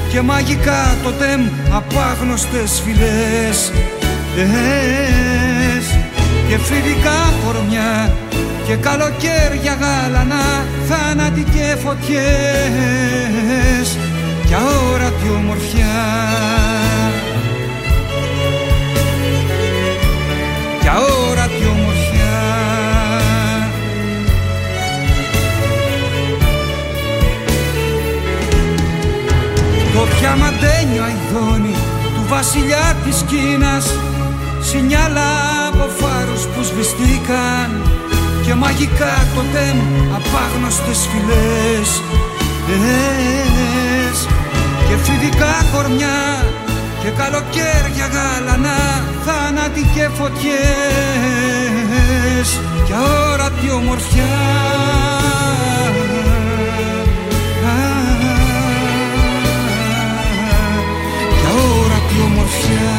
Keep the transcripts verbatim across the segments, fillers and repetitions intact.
και μαγικά τοτέμ απάγνωστες φυλές και φοιτικά χορμιά και καλοκαίρια γάλανα, θάνατοι και φωτιές κι αόρατη ομορφιά, κι αόρατη ομορφιά. Το διαμαντένιο αηδόνι του βασιλιά της Κίνας, σινιάλα από φάρους που σβηστήκαν και μαγικά τοτέμ απάγνωστες φυλές και φοιτικά κορμιά και καλοκαίρια γάλανα, θάνατοι και φωτιές και αόρατη ομορφιά, και αόρατη ομορφιά.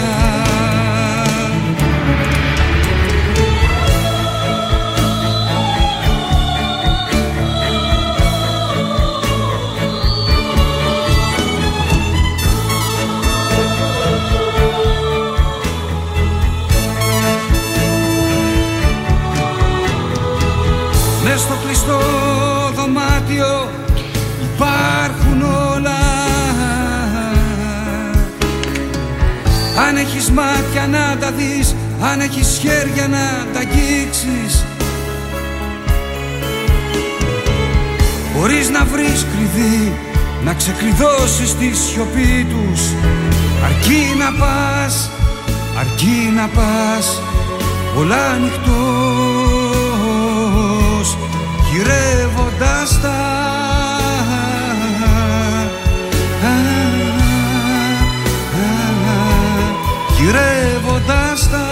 Μες στο κλειστό δωμάτιο υπάρχουν όλα. Αν έχεις μάτια να τα δεις, αν έχεις χέρια να τα αγγίξεις, μπορείς να βρεις κλειδί, να ξεκλειδώσεις τη σιωπή τους. Αρκεί να πας, αρκεί να πας πολλά ανοιχτός, γυρεύοντας τα, γυρεύοντας τα.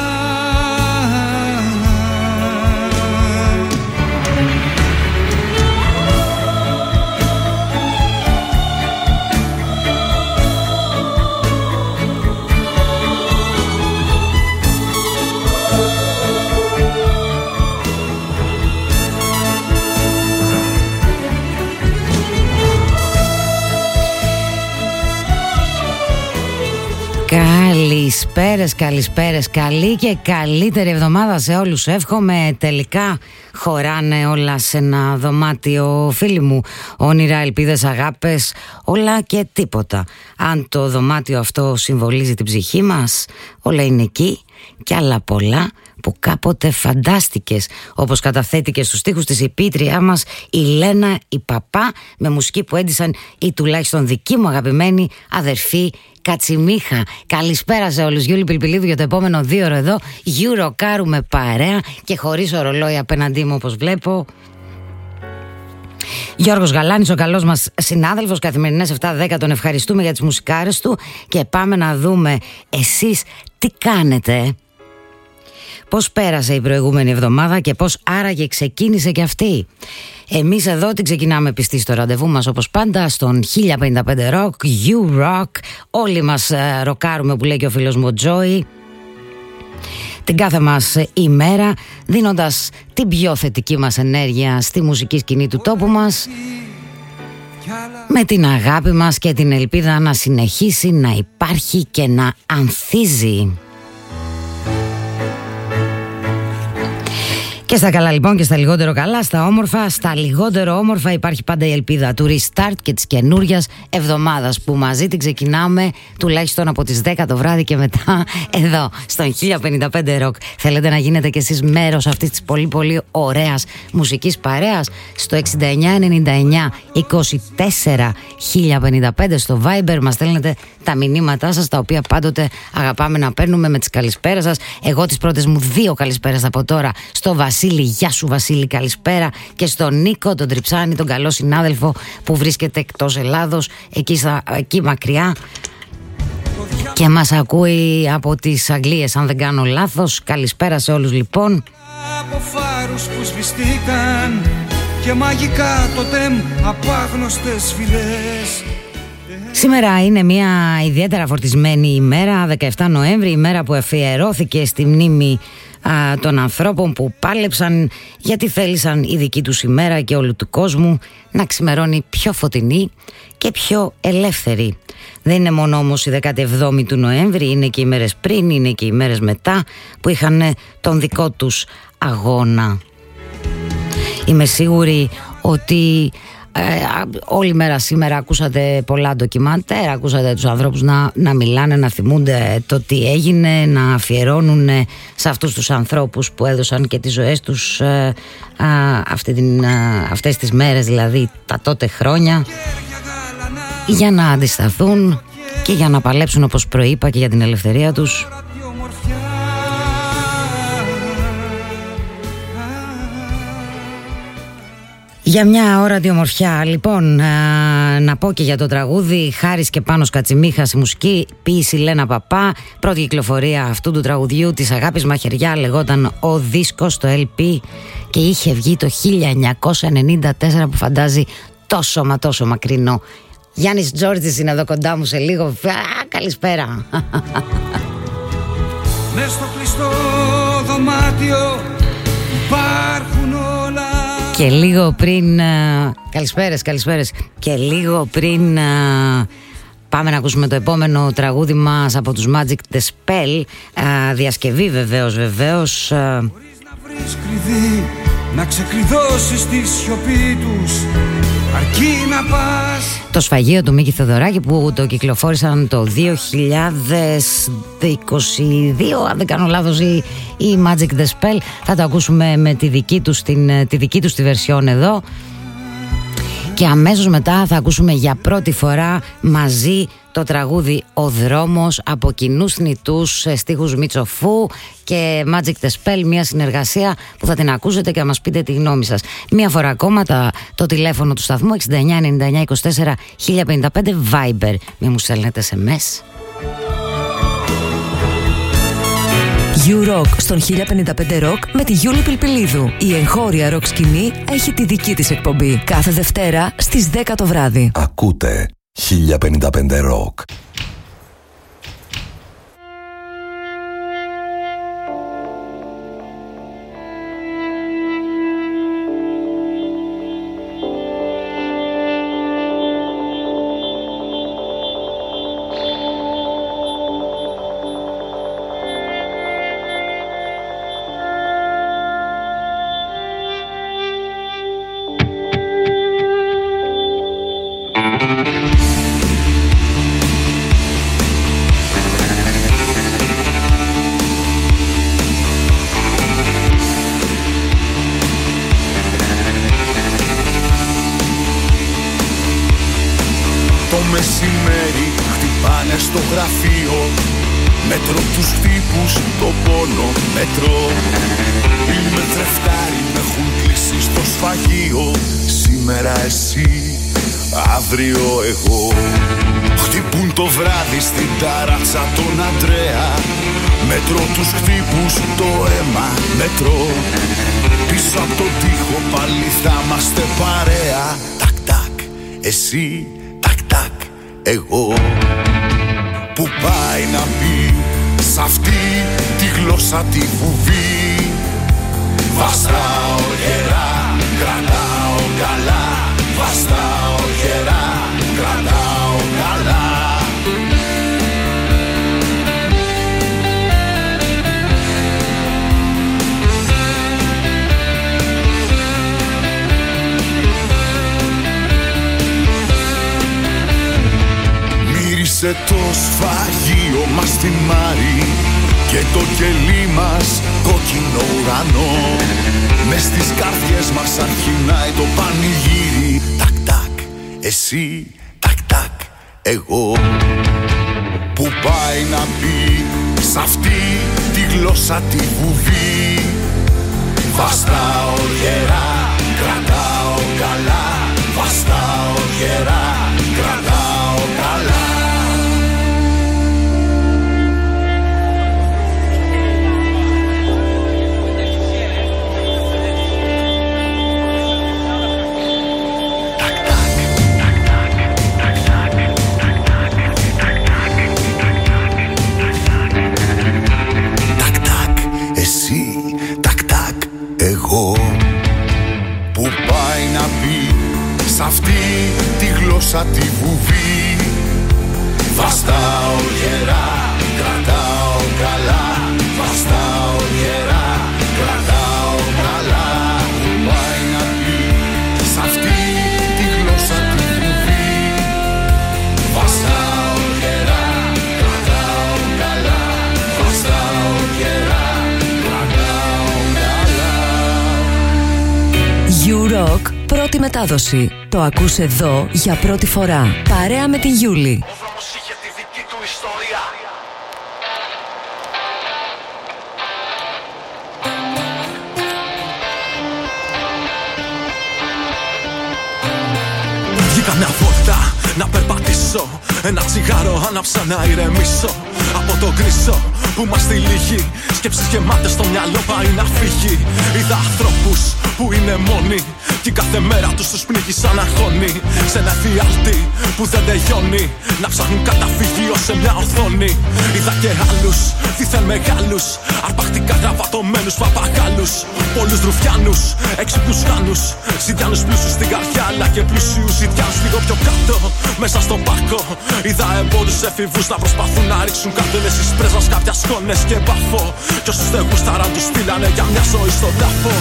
Καλησπέρες, καλησπέρες, καλή και καλύτερη εβδομάδα σε όλους. Εύχομαι τελικά χωράνε όλα σε ένα δωμάτιο, φίλοι μου. Όνειρα, ελπίδες, αγάπες, όλα και τίποτα. Αν το δωμάτιο αυτό συμβολίζει την ψυχή μας, όλα είναι εκεί και άλλα πολλά που κάποτε φαντάστηκες, όπως καταθέτει και στους στίχους της η ποιήτριά μας η Λένα η Παπά, με μουσική που έντυσαν ή τουλάχιστον δική μου αγαπημένη αδερφή Κατσιμίχα. Καλησπέρα σε όλους. Γιούλη Πιλπιλίδου για το επόμενο δύο ώρο εδώ. Γιουροκάρουμε παρέα και χωρίς ορολόι απέναντί μου, όπως βλέπω. Γιώργος Γαλάνης, ο καλός μας συνάδελφος, καθημερινές επτά δέκα, τον ευχαριστούμε για τις μουσικάρες του και πάμε να δούμε εσείς τι κάνετε. Πώς πέρασε η προηγούμενη εβδομάδα και πώς άραγε ξεκίνησε και αυτή. Εμείς εδώ την ξεκινάμε πιστοί στο ραντεβού μας, όπως πάντα, στον χίλια πενήντα πέντε Rock, You Rock. Όλοι μας ε, ροκάρουμε, που λέει και ο φίλος μου ο Τζόι, την κάθε μας ημέρα, δίνοντας την πιο θετική μας ενέργεια στη μουσική σκηνή του τόπου μας, με την αγάπη μας και την ελπίδα να συνεχίσει να υπάρχει και να ανθίζει. Και στα καλά λοιπόν και στα λιγότερο καλά, στα όμορφα, στα λιγότερο όμορφα υπάρχει πάντα η ελπίδα του restart και της καινούριας εβδομάδας, που μαζί την ξεκινάμε τουλάχιστον από τις δέκα το βράδυ και μετά εδώ στον χίλια πενήντα πέντε Rock. Θέλετε να γίνετε κι εσείς μέρος αυτής της πολύ πολύ ωραίας μουσικής παρέας? Στο εξήντα εννιά ενενήντα εννιά είκοσι τέσσερα χίλια πενήντα πέντε στο Viber μας στέλνετε τα μηνύματά σας, τα οποία πάντοτε αγαπάμε να παίρνουμε με τις καλησπέρες σας. Εγώ τις πρώτες μου δύο καλησπέρες από τώρα στο Βασίλη, γεια σου Βασίλη, καλησπέρα, και στον Νίκο τον Τριψάνη, τον καλό συνάδελφο που βρίσκεται εκτός Ελλάδος, εκεί, στα, εκεί μακριά και μας ακούει από τις Αγγλίες, αν δεν κάνω λάθος. Καλησπέρα σε όλους λοιπόν. Από φάρους που σβηστήκαν και μαγικά τοτέμ απάγνωστες φυλές. Σήμερα είναι μια ιδιαίτερα φορτισμένη ημέρα, δεκαεφτά Νοέμβρη, ημέρα που αφιερώθηκε στη μνήμη α, των ανθρώπων που πάλεψαν γιατί θέλησαν η δική τους ημέρα και όλου του κόσμου να ξημερώνει πιο φωτεινή και πιο ελεύθερη. Δεν είναι μόνο όμως η δέκατη εβδόμη του Νοέμβρη, είναι και οι μέρες πριν, είναι και οι μέρες μετά που είχαν τον δικό τους αγώνα. Είμαι σίγουρη ότι ε, όλη μέρα σήμερα ακούσατε πολλά ντοκιμαντέρ, ακούσατε τους ανθρώπους να, να μιλάνε, να θυμούνται το τι έγινε, να αφιερώνουν σε αυτούς τους ανθρώπους που έδωσαν και τις ζωές τους ε, α, αυτή την, α, αυτές τις μέρες, δηλαδή τα τότε χρόνια, για να αντισταθούν και για να παλέψουν, όπως προείπα, και για την ελευθερία τους. Για μια όρατη ομορφιά. Λοιπόν, α, να πω και για το τραγούδι. Χάρης και Πάνος Κατσιμίχας, η μουσική, ποίηση Λένα Παπά. Πρώτη κυκλοφορία αυτού του τραγουδιού της Αγάπης Μαχαιριά λεγόταν Ο Δίσκος, το ελ πι, και είχε βγει το χίλια εννιακόσια ενενήντα τέσσερα, που φαντάζει τόσο μα τόσο μακρινό. Γιάννης Τζόρτζης είναι εδώ κοντά μου σε λίγο. Α, καλησπέρα. Μες στο κλειστό δωμάτιο υπάρχουν όλα. Και λίγο πριν, καλησπέρες, καλησπέρες. Και λίγο πριν πάμε να ακούσουμε το επόμενο τραγούδι μας από τους Magic The Spell, διασκευή βεβαίως, βεβαίως. Μπορείς να βρεις κλειδί, να ξεκλειδώσεις τη σιωπή τους, αρκεί να πας. Το σφαγείο του Μίκη Θεοδωράκη, που το κυκλοφόρησαν το δύο χιλιάδες είκοσι δύο, αν δεν κάνω λάθος, οι, οι Magic The Spell. Θα το ακούσουμε με τη δική τους, την, τη δική τους τη version εδώ. Και αμέσως μετά θα ακούσουμε για πρώτη φορά μαζί το τραγούδι «Ο Δρόμος» από κοινούς θνητούς, στίχους Μητσοφού και Magic The Spell, μια συνεργασία που θα την ακούσετε και θα μας πείτε τη γνώμη σας. Μία φορά ακόμα τα, το τηλέφωνο του σταθμού εξήντα εννιά ενενήντα εννιά είκοσι τέσσερα χίλια πενήντα πέντε, Viber, μη μου στέλνετε ες εμ ες. You Rock στον χίλια πενήντα πέντε Rock με τη Γιούλη Πιλπιλίδου. Η εγχώρια ροκ σκηνή έχει τη δική της εκπομπή κάθε Δευτέρα στις δέκα το βράδυ. Ακούτε χίλια πενήντα πέντε Rock. Εσύ, τακ τακ, εγώ. Που πάει να μπει σ' αυτή τη γλώσσα τη βουβή. Βαστάω γερά, κρατάω καλά. Βαστάω γερά, κρατάω καλά. Σε το σφαγείο μας τη Μάρη και το κελί μας κόκκινο ουρανό. Μες στις καρδιές μας αρχινάει το πανηγύρι. Τακ τακ, εσύ, τακ τακ, εγώ. Που πάει να μπει σ' αυτή τη γλώσσα τη βουβή. Βαστάω γερά, κρατάω καλά. Βαστάω γερά, κρατάω καλά. Που πάει να πει σ' πρώτη μετάδοση. Το ακούς εδώ για πρώτη φορά. Παρέα με την Γιούλη. Ο δρόμος είχε τη δική του ιστορία. Βγήκα μια βόλτα να περπατήσω. Ένα τσιγάρο άναψα να ηρεμήσω. Από το γκρίσο που μας τυλίγει. Σκέψεις γεμάτες στο μυαλό πάει να φύγει. Είδα ανθρώπους που είναι μόνοι κι κάθε μέρα τους τους πνίγει σαν αγώνη. Σε ένα εφιάλτη που δεν τελειώνει. Να ψάχνουν καταφύγιο σε μια οθόνη. Είδα και άλλους δίθεν μεγάλους. Αρπακτικά γραβατωμένους παπαγάλους. Πολλούς ρουφιάνους, έξυπνους χάνους. Ζητιάνους πλούσιους στην καρδιά αλλά και πλούσιους ζητιάνους λίγο πιο κάτω. Μέσα στον πάρκο είδα εμπόρους εφηβούς να προσπαθούν να ρίξουν κάρτελες εις πρέσβας κάποια σκόνες και μπαφό. Κι όσους δεν γούσταραν τους στείλανε για μια ζωή στον τάφο.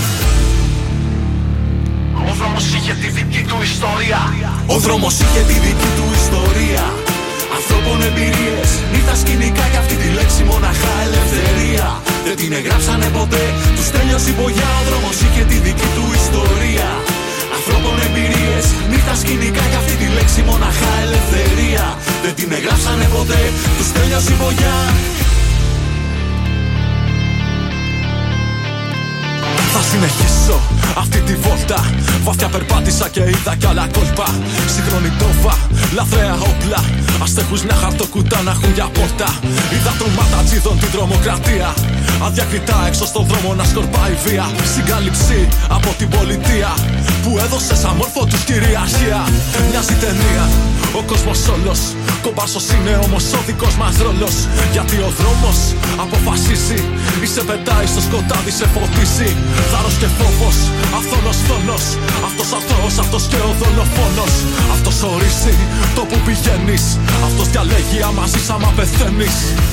Ο δρόμος είχε τη δική του ιστορία. Ο δρόμος είχε τη δική του ιστορία. Ανθρώπων εμπειρίες, νύχτα σκηνικά για αυτή τη λέξη μοναχά ελευθερία. Δεν την εγγράψανε ποτέ, τους τέλειωσε η μπογιά. Ο δρόμος είχε τη δική του ιστορία. Ανθρώπων εμπειρίες, νύχτα σκηνικά για αυτή τη λέξη μοναχά ελευθερία. Δεν την εγγράψανε ποτέ, τους τέλειωσε η μπογιά. Θα συνεχίσω αυτή τη βόλτα. Βαθιά περπάτησα και είδα κι άλλα κόλπα. Σύγχρονη τόβα, λαθρέα όπλα. Αστέχους μια χαρτοκούτα να έχουν για πόρτα. Είδα τρομάτα τζίδων την τρομοκρατία. Αδιακριτά έξω στον δρόμο να σκορπάει βία. Συγκάλυψη από την πολιτεία που έδωσε σαν μόρφο τους κυριαρχία. Μοιάζει ταινία, ο κόσμος όλος. Κομπάσος είναι όμως ο δικός μας ρόλος. Γιατί ο δρόμος αποφασίσει. Ή σε πετάει στο σκοτάδι, σε φωτίσει. Θάρρος και φόβος, αυθόνος φόνος. Αυτός αθώος, αυτός και ο δολοφόνος. Αυτός ορίσει το που πηγαίνεις. Αυτός διαλέγει άμα ζεις, άμα πεθαίνεις.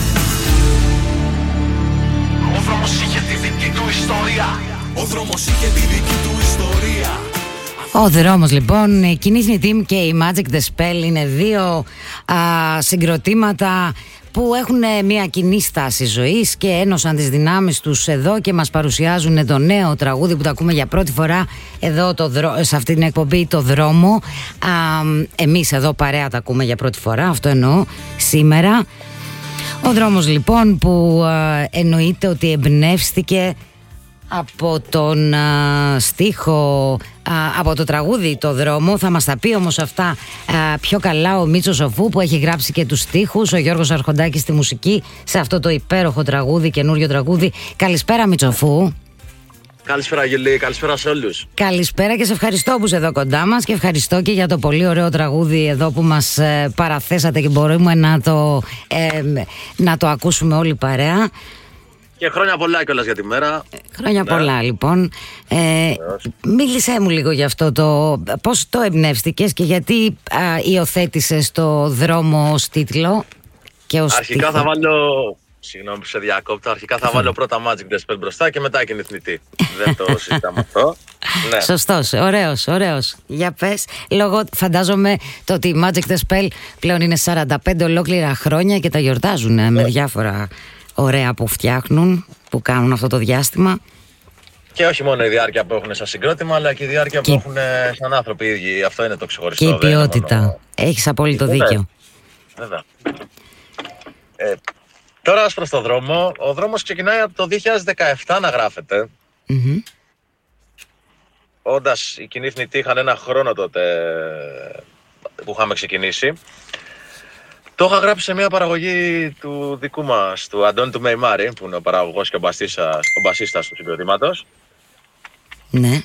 Ο δρόμος είχε τη δική του ιστορία. Ο δρόμος είχε τη δική του ιστορία. Ο δρόμος λοιπόν, η Kinesis Team και η Magic the Spell είναι δύο α, συγκροτήματα που έχουν μια κοινή στάση ζωής και ένωσαν τις δυνάμεις τους εδώ και μας παρουσιάζουν το νέο τραγούδι που το ακούμε για πρώτη φορά εδώ το δρό... σε αυτή την εκπομπή, το Δρόμο. Α, εμείς εδώ παρέα τα ακούμε για πρώτη φορά, αυτό εννοώ σήμερα. Ο δρόμος λοιπόν που α, εννοείται ότι εμπνεύστηκε από τον α, στίχο, α, από το τραγούδι «Το Δρόμο». Θα μας τα πει όμως αυτά α, πιο καλά ο Μίτσος Σοφού που έχει γράψει και τους στίχους, ο Γιώργος Αρχοντάκης στη μουσική σε αυτό το υπέροχο τραγούδι, καινούριο τραγούδι. Καλησπέρα Μίτσο Σοφού. Καλησπέρα Γιουλή, καλησπέρα σε όλους. Καλησπέρα και σε ευχαριστώ που είσαι εδώ κοντά μας και ευχαριστώ και για το πολύ ωραίο τραγούδι εδώ που μας ε, παραθέσατε και μπορούμε να το, ε, να το ακούσουμε όλοι παρέα. Και χρόνια πολλά κιόλας για τη μέρα. Χρόνια ναι. πολλά λοιπόν. Ε, μίλησέ μου λίγο για αυτό το πώς το εμπνεύστηκες και γιατί α, υιοθέτησες το Δρόμο ως τίτλο και ως Αρχικά τίτλο. Θα βάλω, συγγνώμη που σε διακόπτω, αρχικά θα βάλω πρώτα Magic the Spell μπροστά και μετά Κινηθνητή. Δεν το συζητάμε αυτό. Ναι. Σωστός, ωραίος, ωραίος. Για πες, λόγω φαντάζομαι το ότι η Magic the Spell πλέον είναι σαράντα πέντε ολόκληρα χρόνια και τα γιορτάζουν ναι. με διάφορα ωραία που φτιάχνουν, που κάνουν αυτό το διάστημα. Και όχι μόνο η διάρκεια που έχουν σαν συγκρότημα, αλλά και η διάρκεια και... που έχουν σαν άνθρωποι οι ίδιοι. Αυτό είναι το ξεχωριστό. Και η ποιότητα. Μόνο... Έχεις απόλυτο Βέβαια. δίκιο. Βέβαια. Ε, τώρα ως προς το δρόμο, ο δρόμος ξεκινάει από το δύο χιλιάδες δεκαεπτά να γράφεται. Mm-hmm. Όντας οι Κινήθνητοι είχαν ένα χρόνο τότε που είχαμε ξεκινήσει. Το είχα γράψει σε μια παραγωγή του δικού μας, του Αντώνη του Μεϊμάρη, που είναι ο παραγωγός και ο μπασίστας, ο μπασίστας του συγκροτήματος. Ναι.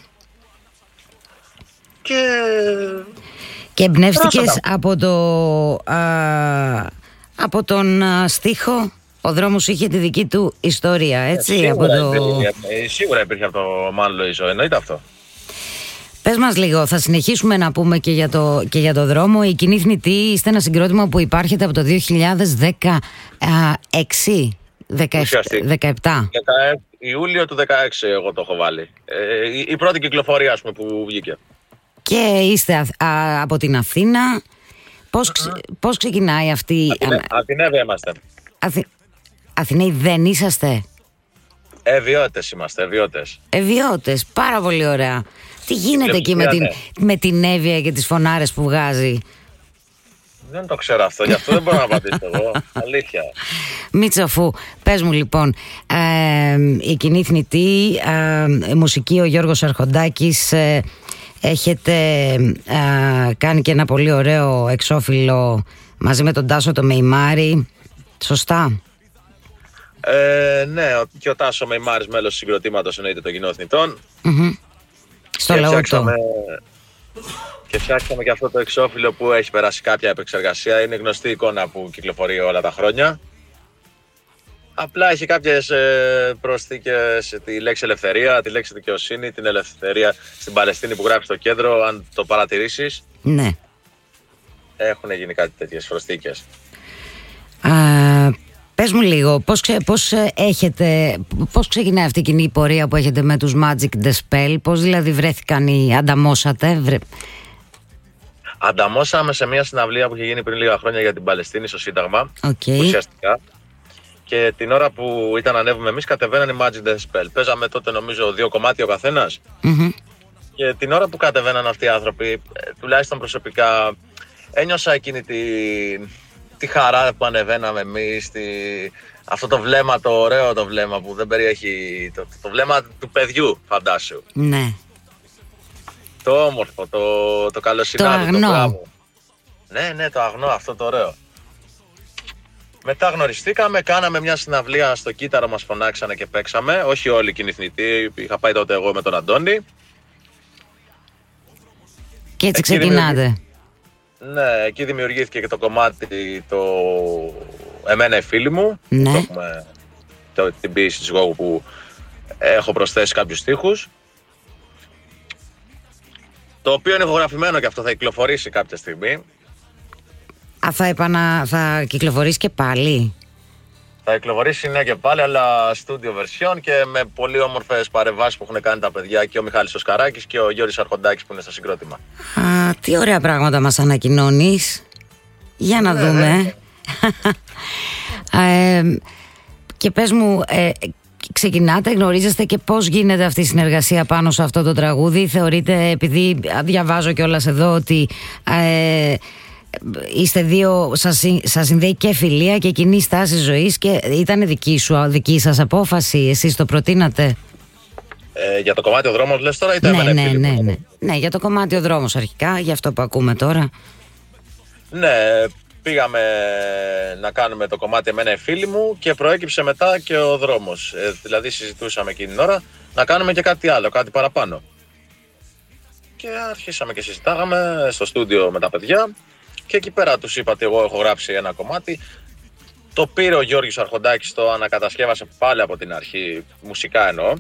Και... Και εμπνεύστηκες από, το, α, από τον α, στίχο «Ο δρόμος είχε τη δική του ιστορία», έτσι. Σίγουρα, από το... υπήρχε, σίγουρα υπήρχε από το Μάν Λοΐζο, εννοείται αυτό. Πες μας λίγο, θα συνεχίσουμε να πούμε και για το, και για το δρόμο. Η Κινήθνητοι είστε ένα συγκρότημα που υπάρχετε από το δύο χιλιάδες δεκαέξι, δεκαεπτά. Ιούλιο του δεκαέξι εγώ το έχω βάλει. Ε, η, η πρώτη κυκλοφορία ας πούμε, που βγήκε. Και είστε α, α, από την Αθήνα. Πώς, ξε, πώς ξεκινάει αυτή... Αθηνε, Αθηναίοι είμαστε. Αθη, Αθηναίοι δεν είσαστε? Ευιώτες είμαστε, ευιώτες. Ευιώτες, πάρα πολύ ωραία. Τι γίνεται εκεί με την, με την Εύβοια και τις φωνάρες που βγάζει? Δεν το ξέρω αυτό, γι' αυτό δεν μπορώ να απαντήσω εγώ. Αλήθεια. Μίτσο, αφού πες μου λοιπόν, ε, η Κοινή Θνητή, ε, μουσική ο Γιώργος Αρχοντάκης, ε, έχετε ε, κάνει και ένα πολύ ωραίο εξώφυλλο μαζί με τον Τάσο το Μεϊμάρη, σωστά? Ε, ναι, και ο Τάσο Μεϊμάρης, μέλος του συγκροτήματος, εννοείται των Κοινών Θνητών. Mm-hmm. Στο και λαό φτιάξαμε, και φτιάξαμε και αυτό το εξώφυλλο που έχει περάσει κάποια επεξεργασία. Είναι γνωστή εικόνα που κυκλοφορεί όλα τα χρόνια. Απλά έχει κάποιες ε, προσθήκες, τη λέξη ελευθερία, τη λέξη δικαιοσύνη, την ελευθερία στην Παλαιστίνη που γράφει στο κέντρο, αν το παρατηρήσεις. Ναι. Έχουν γίνει κάτι τέτοιες προσθήκες. Α, πες μου λίγο, πώς, ξε, πώς, έχετε, πώς ξεκινάει αυτή η κοινή πορεία που έχετε με τους Magic The Spell? Πώς δηλαδή βρέθηκαν οι... ανταμώσατε? Βρε... Ανταμώσαμε σε μια συναυλία που είχε γίνει πριν λίγα χρόνια για την Παλαιστίνη στο Σύνταγμα, okay. ουσιαστικά. Και την ώρα που ήταν να ανέβουμε εμείς, κατεβαίνανε οι Magic The Spell. Παίζαμε τότε νομίζω δύο κομμάτια ο καθένας. Mm-hmm. Και την ώρα που κατεβαίναν αυτοί οι άνθρωποι, τουλάχιστον προσωπικά, ένιωσα εκείνη τη, τη χαρά που ανεβαίναμε εμείς, τη, αυτό το βλέμμα, το ωραίο το βλέμμα που δεν περιέχει, το, το βλέμμα του παιδιού, φαντάσου. Ναι. Το όμορφο, το, το καλοσυνάδι, το αγνό. Το ναι, ναι, το αγνό, αυτό το ωραίο. Μετά γνωριστήκαμε, κάναμε μια συναυλία στο Κύτταρο, μας φωνάξανε και παίξαμε. Όχι όλοι οι Κοινή Θνητή, είχα πάει τότε εγώ με τον Αντώνη. Και έτσι εκεί ξεκινάτε. Δημιουργή... Ναι, εκεί δημιουργήθηκε και το κομμάτι το «Εμένα οι φίλοι μου». Ναι. Το έχουμε το, την ποίηση της Γόγου που έχω προσθέσει κάποιους στίχους. Το οποίο είναι ηχογραφημένο και αυτό θα κυκλοφορήσει κάποια στιγμή. Α, θα, επανα... θα κυκλοφορήσει και πάλι? Θα κυκλοφορήσει ναι και πάλι, αλλά studio version και με πολύ όμορφες παρεμβάσεις που έχουν κάνει τα παιδιά και ο Μιχάλης Οσκαράκης και ο Γιώργης Αρχοντάκης που είναι στο συγκρότημα. Α, τι ωραία πράγματα μας ανακοινώνεις. Για να ναι, δούμε. Ναι. ε, και πες μου, ε, ξεκινάτε, γνωρίζεστε και πώς γίνεται αυτή η συνεργασία πάνω σε αυτό το τραγούδι? Θεωρείτε, επειδή διαβάζω κιόλας εδώ ότι... Ε, είστε δύο, σας, σας συνδέει και φιλία και κοινή στάση ζωής, και ήταν δική σου, δική σας απόφαση, εσείς το προτείνατε? Ε, για το κομμάτι ο δρόμος λες τώρα ή τα ναι, εμένα ναι, φίλοι ναι, μου? ναι, ναι, για το κομμάτι ο δρόμος αρχικά, για αυτό που ακούμε τώρα. Ναι, πήγαμε να κάνουμε το κομμάτι εμένα οι φίλοι μου και προέκυψε μετά και ο δρόμος. Ε, δηλαδή συζητούσαμε εκείνη την ώρα να κάνουμε και κάτι άλλο, κάτι παραπάνω. Και αρχίσαμε και συζητάγαμε στο στούντιο με τα παιδιά. Και εκεί πέρα τους είπα ότι εγώ έχω γράψει ένα κομμάτι. Το πήρε ο Γιώργης Αρχοντάκης, το ανακατασκεύασε πάλι από την αρχή, μουσικά εννοώ.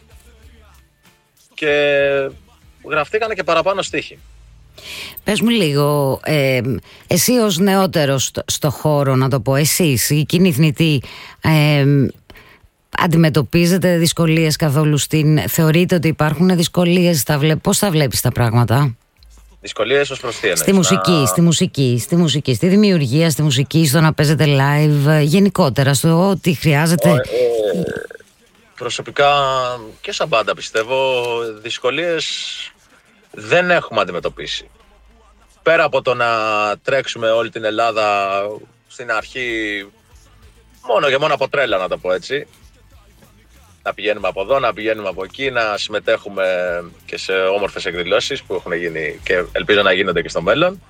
Και γραφτήκανε και παραπάνω στίχοι. Πες μου λίγο, ε, εσύ ως νεότερος στο, στο χώρο, να το πω, εσείς, η Κοινή Θνητή, ε, αντιμετωπίζετε δυσκολίες καθόλου στην... Θεωρείτε ότι υπάρχουν δυσκολίες, τα βλέ, πώς τα βλέπεις τα πράγματα? Δυσκολίες ως προς τι εννοείς? Στη μουσική, να... στη μουσική, στη μουσική, στη δημιουργία, στη μουσική, στο να παίζετε live, γενικότερα, στο ότι χρειάζεται... Ε, ε, προσωπικά και σαν πάντα πιστεύω, δυσκολίες δεν έχουμε αντιμετωπίσει. Πέρα από το να τρέξουμε όλη την Ελλάδα στην αρχή μόνο και μόνο από τρέλα, να το πω έτσι. Να πηγαίνουμε από εδώ, να πηγαίνουμε από εκεί, να συμμετέχουμε και σε όμορφες εκδηλώσεις που έχουν γίνει και ελπίζω να γίνονται και στο μέλλον.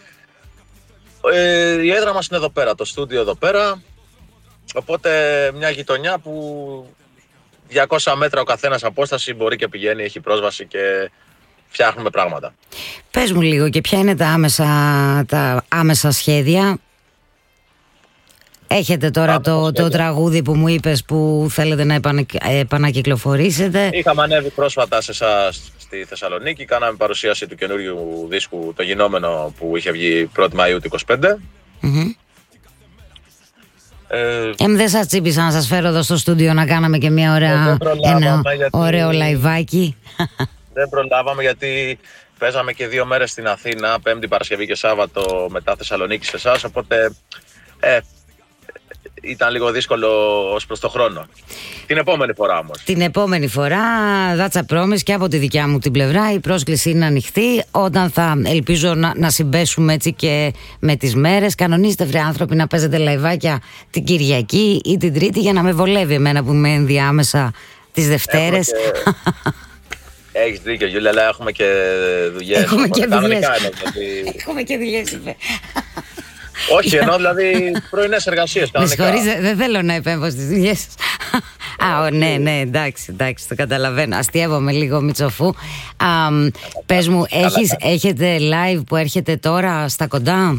Ε, η έδρα μας είναι εδώ πέρα, το στούντιο εδώ πέρα. Οπότε μια γειτονιά που διακόσια μέτρα ο καθένας απόσταση μπορεί και πηγαίνει, έχει πρόσβαση και φτιάχνουμε πράγματα. Πες μου λίγο, και ποια είναι τα άμεσα, τα άμεσα σχέδια? Έχετε τώρα το, το τραγούδι που μου είπες που θέλετε να επανα, επανακυκλοφορήσετε? Είχαμε ανέβει πρόσφατα σε εσάς στη Θεσσαλονίκη, κάναμε παρουσίαση του καινούριου δίσκου, το γινόμενο, που είχε βγει πρώτη Μαΐου του είκοσι πέντε. Mm-hmm. Ε, ε, δεν σας τσίπησα να σας φέρω εδώ στο στούντιο να κάναμε και μια ωραία, ένα γιατί... ωραίο λαϊβάκι? Δεν προλάβαμε γιατί παίζαμε και δύο μέρες στην Αθήνα, Πέμπτη, Παρασκευή και Σάββατο, μετά Θεσσαλονίκη σε εσάς, οπότε ε, ήταν λίγο δύσκολο ως προς το χρόνο. Την επόμενη φορά όμως. Την επόμενη φορά, that's a promise, και από τη δικιά μου την πλευρά η πρόσκληση είναι ανοιχτή. Όταν θα ελπίζω να, να συμπέσουμε έτσι και με τις μέρες. Κανονίζετε, βρε άνθρωποι, να παίζετε λαϊβάκια την Κυριακή ή την Τρίτη, για να με βολεύει εμένα που είμαι ενδιάμεσα τις Δευτέρες. Και... Έχεις δίκιο, Γιούλια, αλλά έχουμε και δουλειές. Έχουμε και δουλειές. Δηλαδή... Έχουμε και δουλειές, είπε. Όχι, ενώ δηλαδή πρωινές εργασίες. Με συγχωρείτε, δεν θέλω να επέμβω στις δουλειές σας. Α, ναι, ναι, εντάξει, εντάξει, το καταλαβαίνω. Αστιεύομαι λίγο, Μητσοφού. Α, πες μου, έχεις, έχετε live που έρχεται τώρα στα κοντά?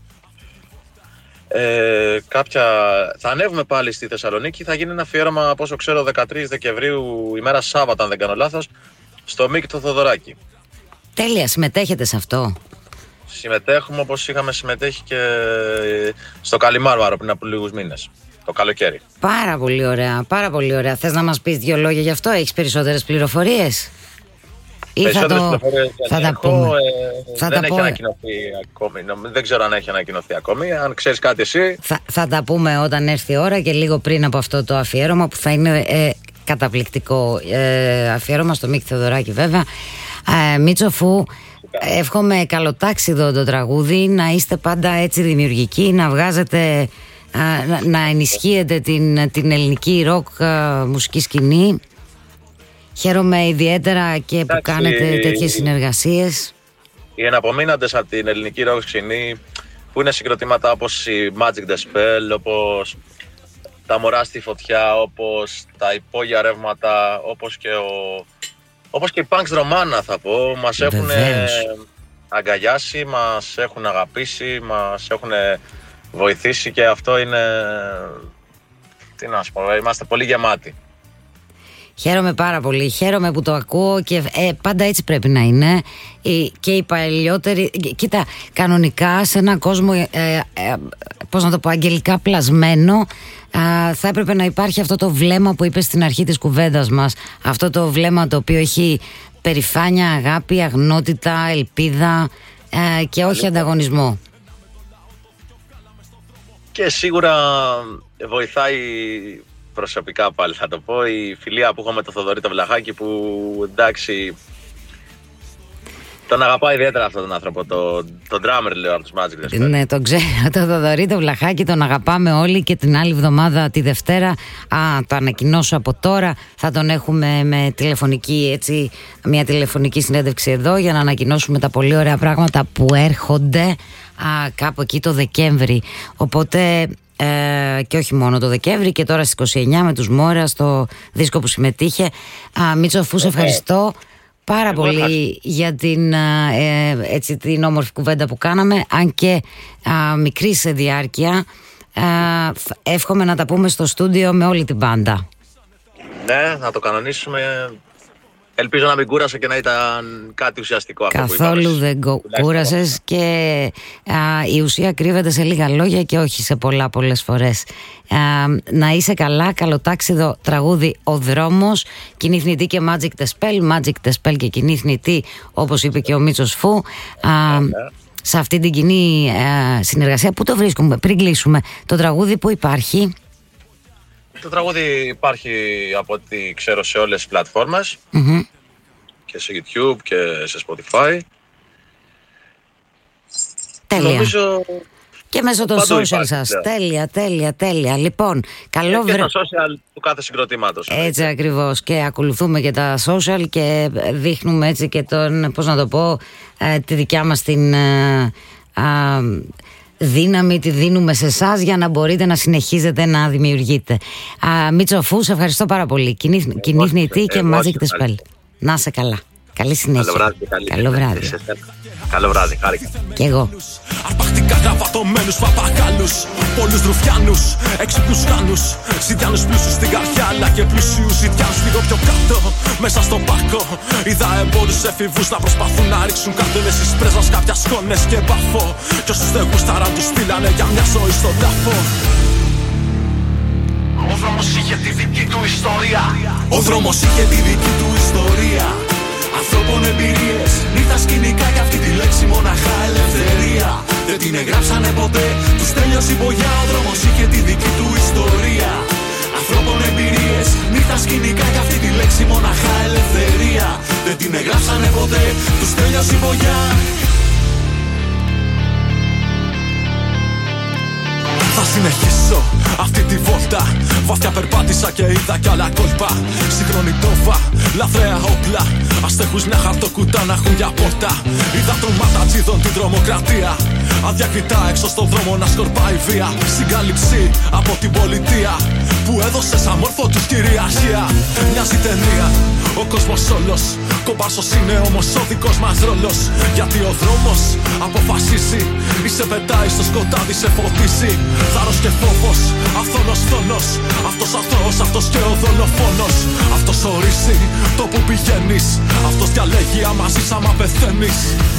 Ε, κάποια... Θα ανέβουμε πάλι στη Θεσσαλονίκη. Θα γίνει ένα αφιέρωμα, από όσο ξέρω, δεκατρείς Δεκεμβρίου, ημέρα Σάββατα, αν δεν κάνω λάθος, στο Μίκη το Θοδωράκι. Τέλεια, συμμετέχετε σε αυτό? Συμμετέχουμε όπως είχαμε συμμετέχει και στο Καλιμάρμαρο πριν από λίγους μήνες, το καλοκαίρι. Πάρα πολύ ωραία, πάρα πολύ ωραία. Θες να μας πεις δύο λόγια γι' αυτό? Έχεις περισσότερες πληροφορίες? Ή περισσότερες θα, το... πληροφορίες θα τα έχω, πούμε. Ε, θα δεν τα έχει πω... ανακοινωθεί ακόμη. Δεν ξέρω αν έχει ανακοινωθεί ακόμη. Αν ξέρεις κάτι εσύ. Θα, θα τα πούμε όταν έρθει η ώρα και λίγο πριν από αυτό το αφιέρωμα που θα είναι ε, καταπληκτικό. Ε, αφιέρωμα στο Μίκη Θεοδωράκη, βέβαια. Ε, Μητσοφού, εύχομαι καλοτάξιδο το τραγούδι, να είστε πάντα έτσι δημιουργικοί, να βγάζετε, να, να ενισχύετε την, την ελληνική ροκ μουσική σκηνή. Χαίρομαι ιδιαίτερα και Εντάξει, που κάνετε τέτοιες συνεργασίες. Οι εναπομείναντες από την ελληνική ροκ σκηνή, που είναι συγκροτήματα όπως η Magic the Spell, όπως τα Μωρά στη Φωτιά, όπως τα Υπόγεια Ρεύματα, όπως και ο... Όπως και οι Punks Romana, θα πω, μας έχουν αγκαλιάσει, μας έχουν αγαπήσει, μας έχουν βοηθήσει και αυτό είναι, τι να σου πω, είμαστε πολύ γεμάτοι. Χαίρομαι πάρα πολύ, χαίρομαι που το ακούω και ε, πάντα έτσι πρέπει να είναι. Ε, και οι παλιότεροι, κοίτα, κανονικά σε έναν κόσμο, ε, ε, πώς να το πω, αγγελικά πλασμένο, Α, θα έπρεπε να υπάρχει αυτό το βλέμμα που είπες στην αρχή της κουβέντας μας. Αυτό το βλέμμα το οποίο έχει περηφάνεια, αγάπη, αγνότητα, ελπίδα ε, και όχι ανταγωνισμό. Και σίγουρα βοηθάει προσωπικά, πάλι θα το πω, η φιλία που έχω με τον Θοδωρή το Βλαχάκη, που εντάξει, τον αγαπάει ιδιαίτερα αυτόν τον άνθρωπο, τον το drummer, λέω, από τους Magic the Spell. Ναι, τον ξέρω, τον Θοδωρή το Βλαχάκη, τον αγαπάμε όλοι και την άλλη εβδομάδα, τη Δευτέρα, α, το ανακοινώσω από τώρα, θα τον έχουμε με τηλεφωνική, έτσι, μια τηλεφωνική συνέντευξη εδώ για να ανακοινώσουμε τα πολύ ωραία πράγματα που έρχονται α, κάπου εκεί το Δεκέμβρη. Οπότε... Ε, και όχι μόνο το Δεκέμβρη, και τώρα στις είκοσι εννιά με τους Μόρα στο δίσκο που συμμετείχε. Α, Μητσοφού, σε ευχαριστώ πάρα Εγώ πολύ ευχαριστώ. για την, ε, έτσι, την όμορφη κουβέντα που κάναμε, αν και α, μικρή σε διάρκεια. Α, εύχομαι να τα πούμε στο στούντιο με όλη την μπάντα. Ναι, να το κανονίσουμε. Ελπίζω να μην κούρασε και να ήταν κάτι ουσιαστικό αυτό. Καθόλου που δεν κούρασες και α, η ουσία κρύβεται σε λίγα λόγια και όχι σε πολλά πολλές φορές. Α, να είσαι καλά, καλοτάξιδο τραγούδι Ο Δρόμος, Κοινή Θνητή και Magic the Spell, Magic the Spell και Κοινή Θνητή, όπως είπε και ο Μίτσος Φου. Α, σε αυτή την κοινή α, συνεργασία, πού το βρίσκουμε πριν κλείσουμε? Το τραγούδι που υπάρχει? Το τραγούδι υπάρχει, από ό,τι ξέρω, σε όλες τις πλατφόρμες, mm-hmm. και σε YouTube και σε Spotify. Τέλεια. Νομίζω... Και μέσω των social υπάρχει, σας. Yeah. Τέλεια, τέλεια, τέλεια. Λοιπόν, καλό βρε... Και τα social του κάθε συγκροτήματος. Έτσι, έτσι ακριβώς. Και ακολουθούμε και τα social και δείχνουμε έτσι και τον, πώς να το πω, ε, τη δικιά μας την... Ε, ε, δύναμη τη δίνουμε σε εσάς για να μπορείτε να συνεχίζετε να δημιουργείτε. Μητσοφού, σε ευχαριστώ πάρα πολύ. Κοινή Θνητή και Magic the Spell. Να είσαι καλά. Καλή συνέχεια. Καλό βράδυ. Καλή Καλό βράδυ. Καλό βράδυ, χάρηκα. Κι εγώ. Αρπακτικά γραβατωμένους παπαγάλους, πολλούς ρουφιάνους, έξυπνους χάνους, ζητιάνους πλούσιους στην καρδιά, αλλά και πλούσιους ζητιάνους λίγο πιο κάτω, μέσα στον πάρκο. Είδα εμπόρους εφηβούς να προσπαθούν να ρίξουν κάρτονες στις πρέσβας, κάποια σκόνες και μπάφο. Κι όσους δεν γούσταραν τους στείλανε για μια ζωή στον τάφο. Ο δρόμος είχε τη δική του ιστορία. Ο δρόμος είχε τη δική του ιστορία. Ανθρώπων εμπειρίες, νύχτα σκηνικά, κι αυτή τη λέξη μοναχά ελευθερία. Δεν την εγγράψανε ποτέ, τους τέλειωσαν Στέλιος η Μπογιά, ο δρόμος είχε τη δική του ιστορία. Ανθρώπων εμπειρίες, νύχτα σκηνικά κι αυτή τη λέξη μοναχά ελευθερία. Δεν την εγγράψανε ποτέ, του Στέλιος η Μπογιά. Θα συνεχίσω αυτή τη βόλτα. Βαθιά περπάτησα και είδα κι άλλα κόλπα. Σύγχρονη τόφα, λαθρέα όπλα. Αστέχους μια χαρτοκούτα να έχουν για πόρτα. Είδα τρομάτα τζίδων την τρομοκρατία. Αδιακριτά έξω στον δρόμο να σκορπάει βία. Συγκάλυψη από την πολιτεία που έδωσε σαν μόρφο τους κυριαρχία. Μοιάζει ταινία, ο κόσμος όλος. Κομπάσος είναι όμως ο δικός μας ρόλος. Γιατί ο δρόμος αποφασίσει ή σε πετάει στο σκοτάδι, σε φωτίσει. Θάρρος και φόβος, αυθόνος θόνος. Αυτός αθώος, αυτός και ο δολοφόνος. Αυτός ορίσει το που πηγαίνεις. Αυτός διαλέγει άμα ζεις, άμα πεθαίνεις.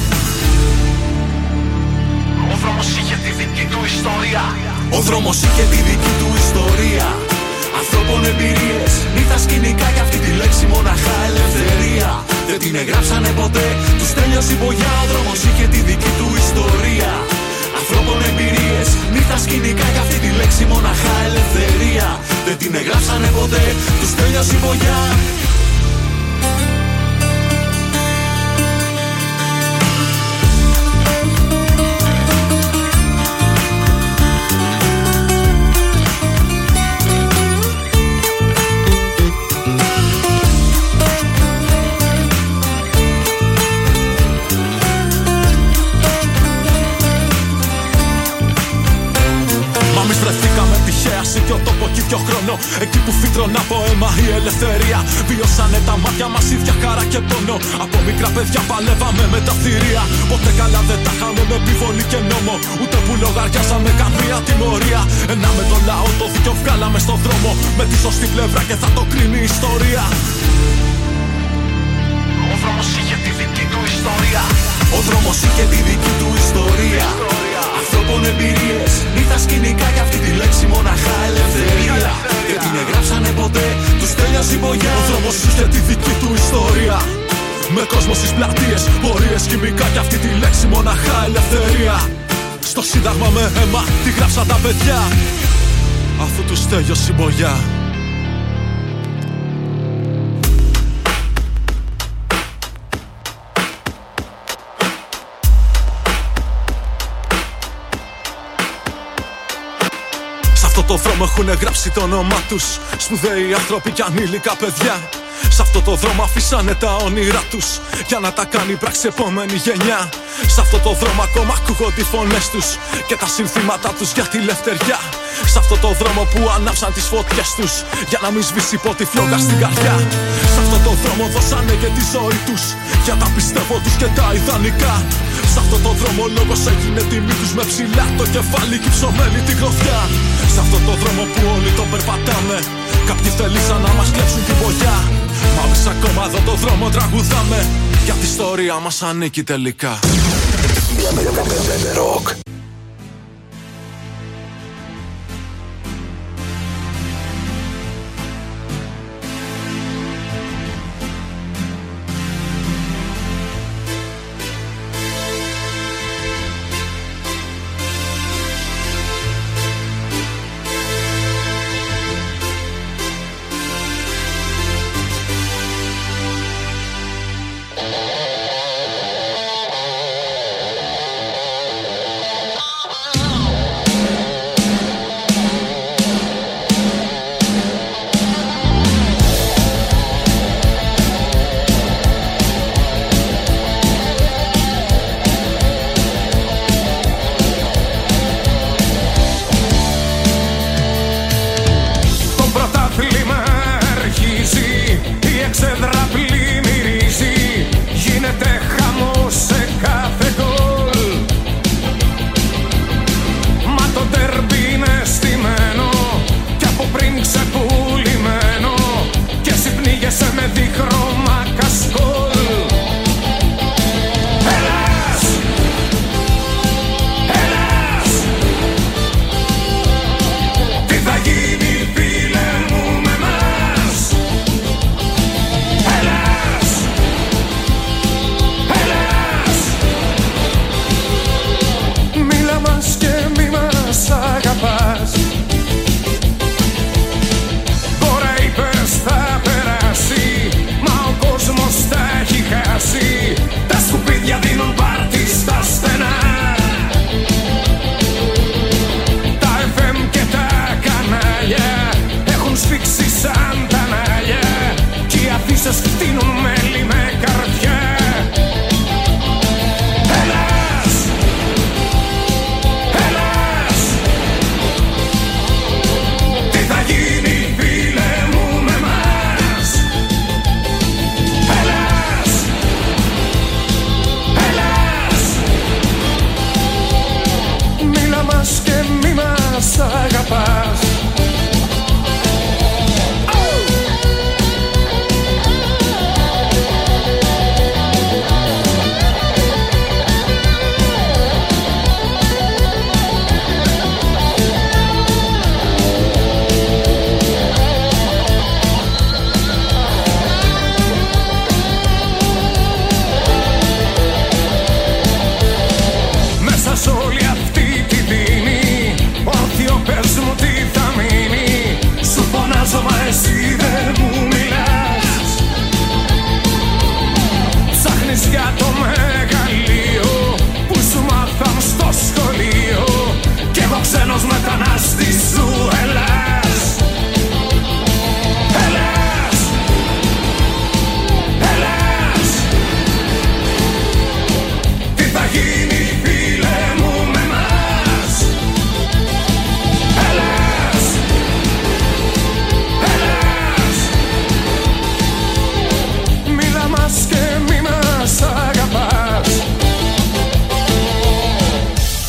Ο δρόμος είχε τη δική του ιστορία. Ο δρόμος είχε τη δική του ιστορία. Ανθρώπων εμπειρίες, νύχτα σκηνικά κι αυτή τη λέξη μοναχά ελευθερία. Δεν την εγγράψανε ποτέ, τους Στέλιος η Μπογιά. Ο δρόμος είχε τη δική του ιστορία. Ανθρώπων εμπειρίες, νύχτα σκηνικά κι αυτή τη λέξη μοναχά ελευθερία. Δεν την εγγράψανε ποτέ, τους Στέλιος η Μπογιά. Και ο τόπο και ο χρόνο, εκεί που φύτρωνα από αίμα η ελευθερία. Βιώσανε τα μάτια μας ίδια χαρά και πόνο. Από μικρά παιδιά παλεύαμε με τα θηρία. Ποτέ καλά δεν τα είχαμε με επιβολή και νόμο. Ούτε που λογαριάσαμε καμία τιμωρία. Ένα με το λαό το δίκιο βγάλαμε στον δρόμο. Με τη σωστή πλευρά και θα το κρίνει η ιστορία. Ο δρόμος είχε τη δική του ιστορία. Ο δρόμος είχε τη δική του ιστορία. Ανθρώπων εμπειρίες, νύχτα σκηνικά κι αυτή τη λέξη μοναχά ελευθερία. Δεν την εγγράψανε ποτέ, τους Στέλιος η Μπογιά. Ο δρόμος είχε τη δική του ιστορία. Με κόσμο στις πλατείες, πορείες χημικά κι αυτή τη λέξη μοναχά ελευθερία. Στο σύνταγμα με αίμα τη γράψαν τα παιδιά, αφού τους Στέλιος η Μπογιά. Το δρόμο έχουν γράψει το όνομά τους σπουδαίοι άνθρωποι και ανήλικα παιδιά. Σ' αυτό το δρόμο αφήσανε τα όνειρά τους για να τα κάνει πράξη επόμενη γενιά. Σ' αυτό το δρόμο ακόμα ακούγονται οι φωνές τους και τα συνθήματά τους για τη λευτεριά. Σ' αυτό το δρόμο που ανάψαν τις φωτιές τους για να μην σβήσει ποτέ φλόγα στην καρδιά. Σ' αυτό το δρόμο δώσανε και τη ζωή τους για τα πιστεύω τους και τα ιδανικά. Σ' αυτό το δρόμο ο λόγος έγινε τιμή τους με ψηλά το κεφάλι και ψωμένη την γροθιά. Σ' αυτό το δρόμο που όλοι το περπατάμε, κάποιοι θέλησαν να μας κλέψουν την Μπογιά. Μα εμείς ακόμα εδώ το δρόμο τραγουδάμε, γιατί η ιστορία μας ανήκει τελικά.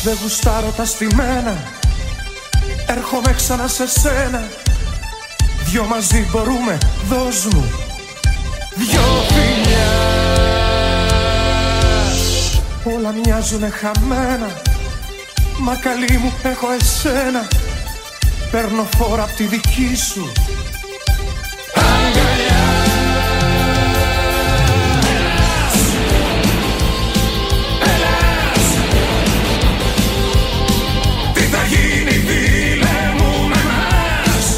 δεν γουστάρω τα στημένα, έρχομαι ξανά σε σένα. Δυο μαζί μπορούμε, δώσ' μου δυο φιλιά. Όλα μοιάζουνε χαμένα, μα καλή μου έχω εσένα. Παίρνω φόρα απ' τη δική σου αγκαλιά. Τι θα γίνει φίλε μου με μας?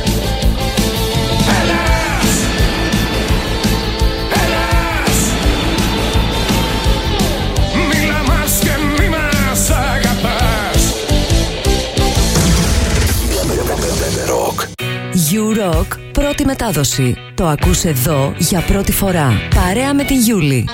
Έλας, έλας, μίλα μας και μη μας αγαπάς. You-Rock, πρώτη μετάδοση. Το ακούς εδώ για πρώτη φορά. Παρέα με την Γιούλη.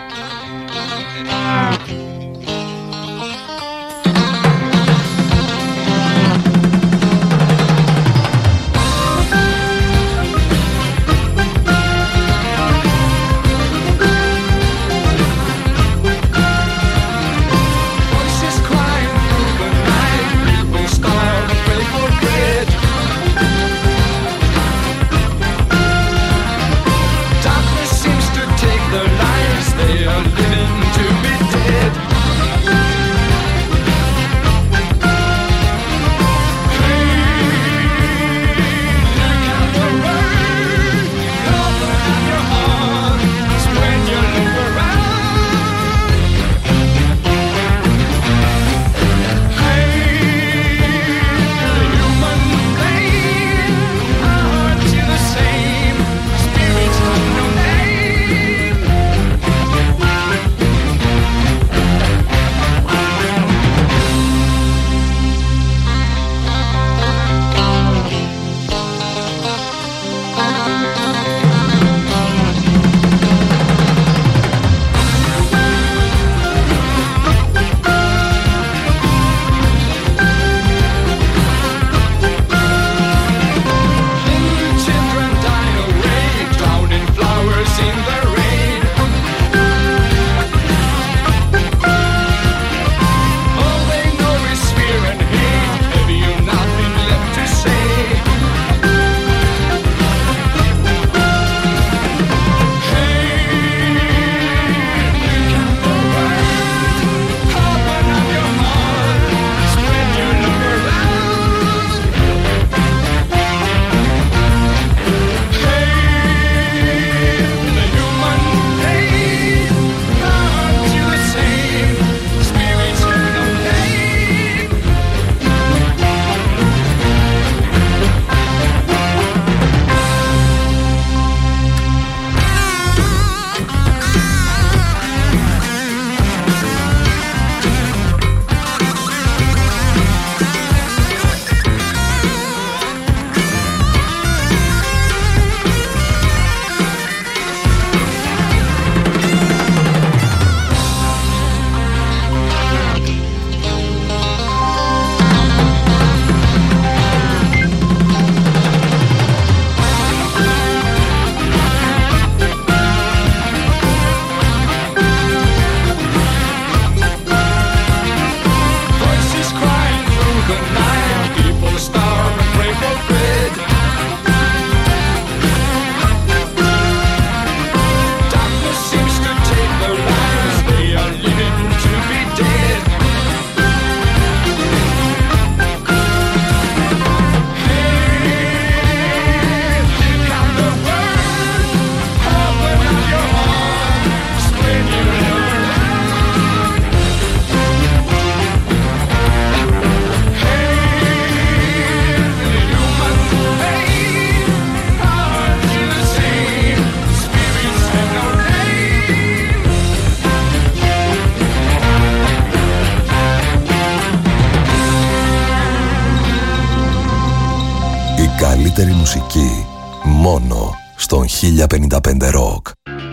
καλύτερη μουσική μόνο στον χίλια πενήντα πέντε Rock.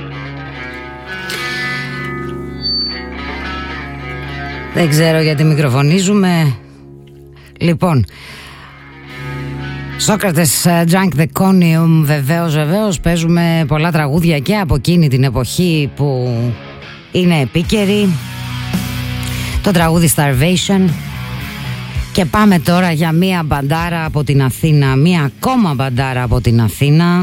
Δεν ξέρω γιατί μικροφωνίζουμε. Λοιπόν, Σόκρατες, Drunk the Conium, βεβαίως, βεβαίως παίζουμε πολλά τραγούδια και από εκείνη την εποχή που είναι επίκαιρη. το τραγούδι Starvation. Και πάμε τώρα για μία μπαντάρα από την Αθήνα, μία ακόμα μπαντάρα από την Αθήνα.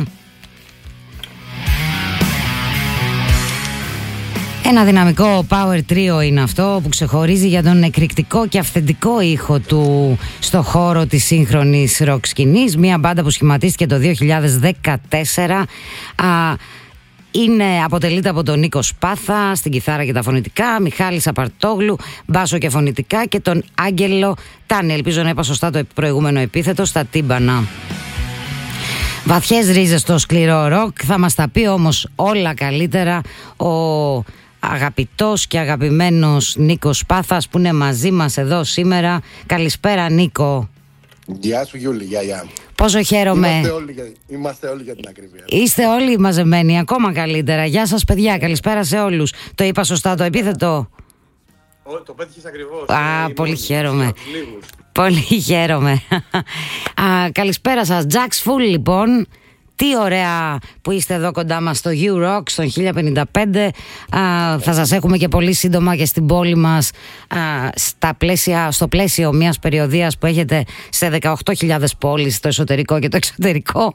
Ένα δυναμικό power trio είναι αυτό που ξεχωρίζει για τον εκρηκτικό και αυθεντικό ήχο του στο χώρο της σύγχρονης ροκ σκηνής. Μία μπάντα που σχηματίστηκε το δύο χιλιάδες δεκατέσσερα. Α, είναι, αποτελείται από τον Νίκο Σπάθα στην κιθάρα και τα φωνητικά, Μιχάλη Σαπαρτόγλου μπάσο και φωνητικά και τον Άγγελο Τάνη, ελπίζω να είπα σωστά το προηγούμενο επίθετο, στα τύμπανα. Βαθιές ρίζες στο σκληρό ροκ, θα μας τα πει όμως όλα καλύτερα ο αγαπητός και αγαπημένος Νίκος Σπάθας που είναι μαζί μας εδώ σήμερα. Καλησπέρα Νίκο. Γεια σου Γιούλη, γεια γεια. Πόσο χαίρομαι. Είμαστε όλοι, για, είμαστε όλοι για την ακρίβεια. Είστε όλοι μαζεμένοι, ακόμα καλύτερα. Γεια σας παιδιά, καλησπέρα σε όλους. Το είπα σωστά το επίθετο? Ό, το πέτυχες ακριβώς. Α, πολύ χαίρομαι. Πολύ χαίρομαι. Α, καλησπέρα σας. Jack's Full λοιπόν. Τι ωραία που είστε εδώ κοντά μας στο U-Rock, στον χίλια πενήντα πέντε. Α, θα σας έχουμε και πολύ σύντομα και στην πόλη μας α, στα πλαίσια, στο πλαίσιο μιας περιοδίας που έχετε σε δεκαοκτώ χιλιάδες πόλεις, το εσωτερικό και το εξωτερικό.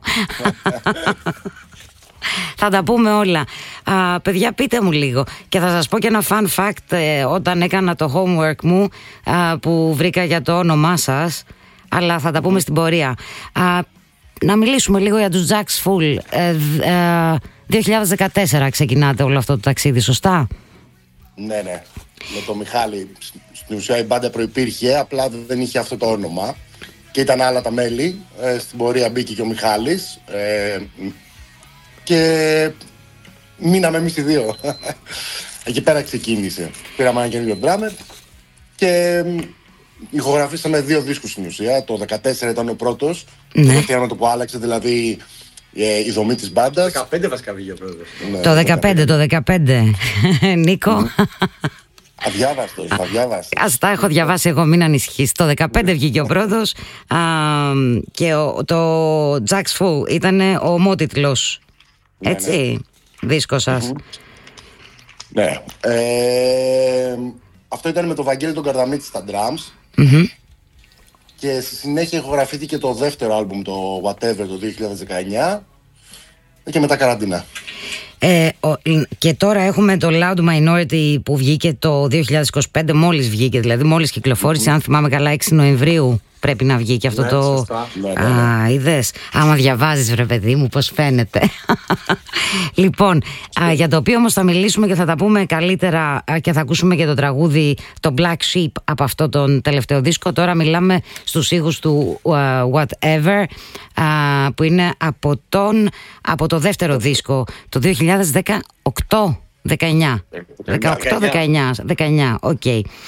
Θα τα πούμε όλα. Α, παιδιά, πείτε μου λίγο. Και θα σας πω και ένα fun fact ε, όταν έκανα το homework μου α, που βρήκα για το όνομά σας. Αλλά θα τα πούμε στην πορεία. Α, να μιλήσουμε λίγο για τους Jack's Full. Ε, ε, δύο χιλιάδες δεκατέσσερα ξεκινάτε όλο αυτό το ταξίδι, σωστά? Ναι, ναι. Με τον Μιχάλη. Στην ουσία η μπάντα προϋπήρχε, απλά δεν είχε αυτό το όνομα. Και ήταν άλλα τα μέλη. Ε, στην πορεία μπήκε και ο Μιχάλης. Ε, και μείναμε εμείς οι δύο. Εκεί πέρα ξεκίνησε. Πήραμε ένα καινούριο drummer και ηχογραφήσαμε δύο δίσκους στην ουσία. Το δεκατέσσερα ήταν ο πρώτος. Ναι. Το το που άλλαξε δηλαδή ε, η δομή της μπάντας. Το δεκαπέντε βασικά βγήκε ο πρώτος. Ναι, το δεκαπέντε, το δεκαπέντε. Νίκο. Αδιάβαστος, αδιάβαστος. Ας τα έχω διαβάσει εγώ, μην ανησυχείς. Το δεκαπέντε βγήκε ο πρώτος α, και ο, το Jack's Full ήταν ο ομότιτλος. Έτσι, ναι, ναι. Δίσκο σας. Mm-hmm. Ναι. Ε, αυτό ήταν με τον Βαγγέλη τον Καρδαμίτη στα drums. Mm-hmm. Και στη συνέχεια ηχογραφήθηκε το δεύτερο άλμπουμ, το Whatever, το δύο χιλιάδες δεκαεννιά. Και μετά καραντίνα. Ε, ο, και τώρα έχουμε το Loud Minority που βγήκε το δύο χιλιάδες είκοσι πέντε, μόλις βγήκε, δηλαδή μόλις κυκλοφόρησε, mm-hmm. αν θυμάμαι καλά, έξι Νοεμβρίου πρέπει να βγει και αυτό, ναι, το... Ναι, ναι, ναι. Α, είδες, άμα διαβάζεις βρε παιδί μου πως φαίνεται. Λοιπόν, α, για το οποίο όμως θα μιλήσουμε και θα τα πούμε καλύτερα α, και θα ακούσουμε και το τραγούδι, το Black Sheep από αυτό τον τελευταίο δίσκο. Τώρα μιλάμε στους ήχους του uh, Whatever, α, που είναι από, τον, από το δεύτερο δίσκο, το δύο χιλιάδες δεκαοκτώ δεκαεννιά δεκαοκτώ δεκαεννιά, οκ.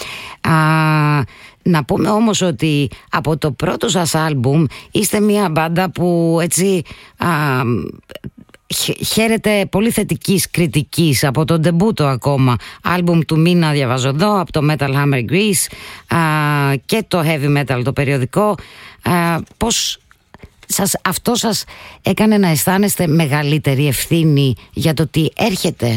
Να πούμε όμως ότι από το πρώτο σας άλμπουμ είστε μια μπάντα που έτσι α, χαίρεται πολύ θετικής κριτικής από το ντεμπούτο ακόμα. Άλμπουμ του μήνα διαβάζω εδώ, από το Metal Hammer Grease α, και το Heavy Metal το περιοδικό. Α, πώς σας, αυτό σας έκανε να αισθάνεστε μεγαλύτερη ευθύνη για το τι έρχεται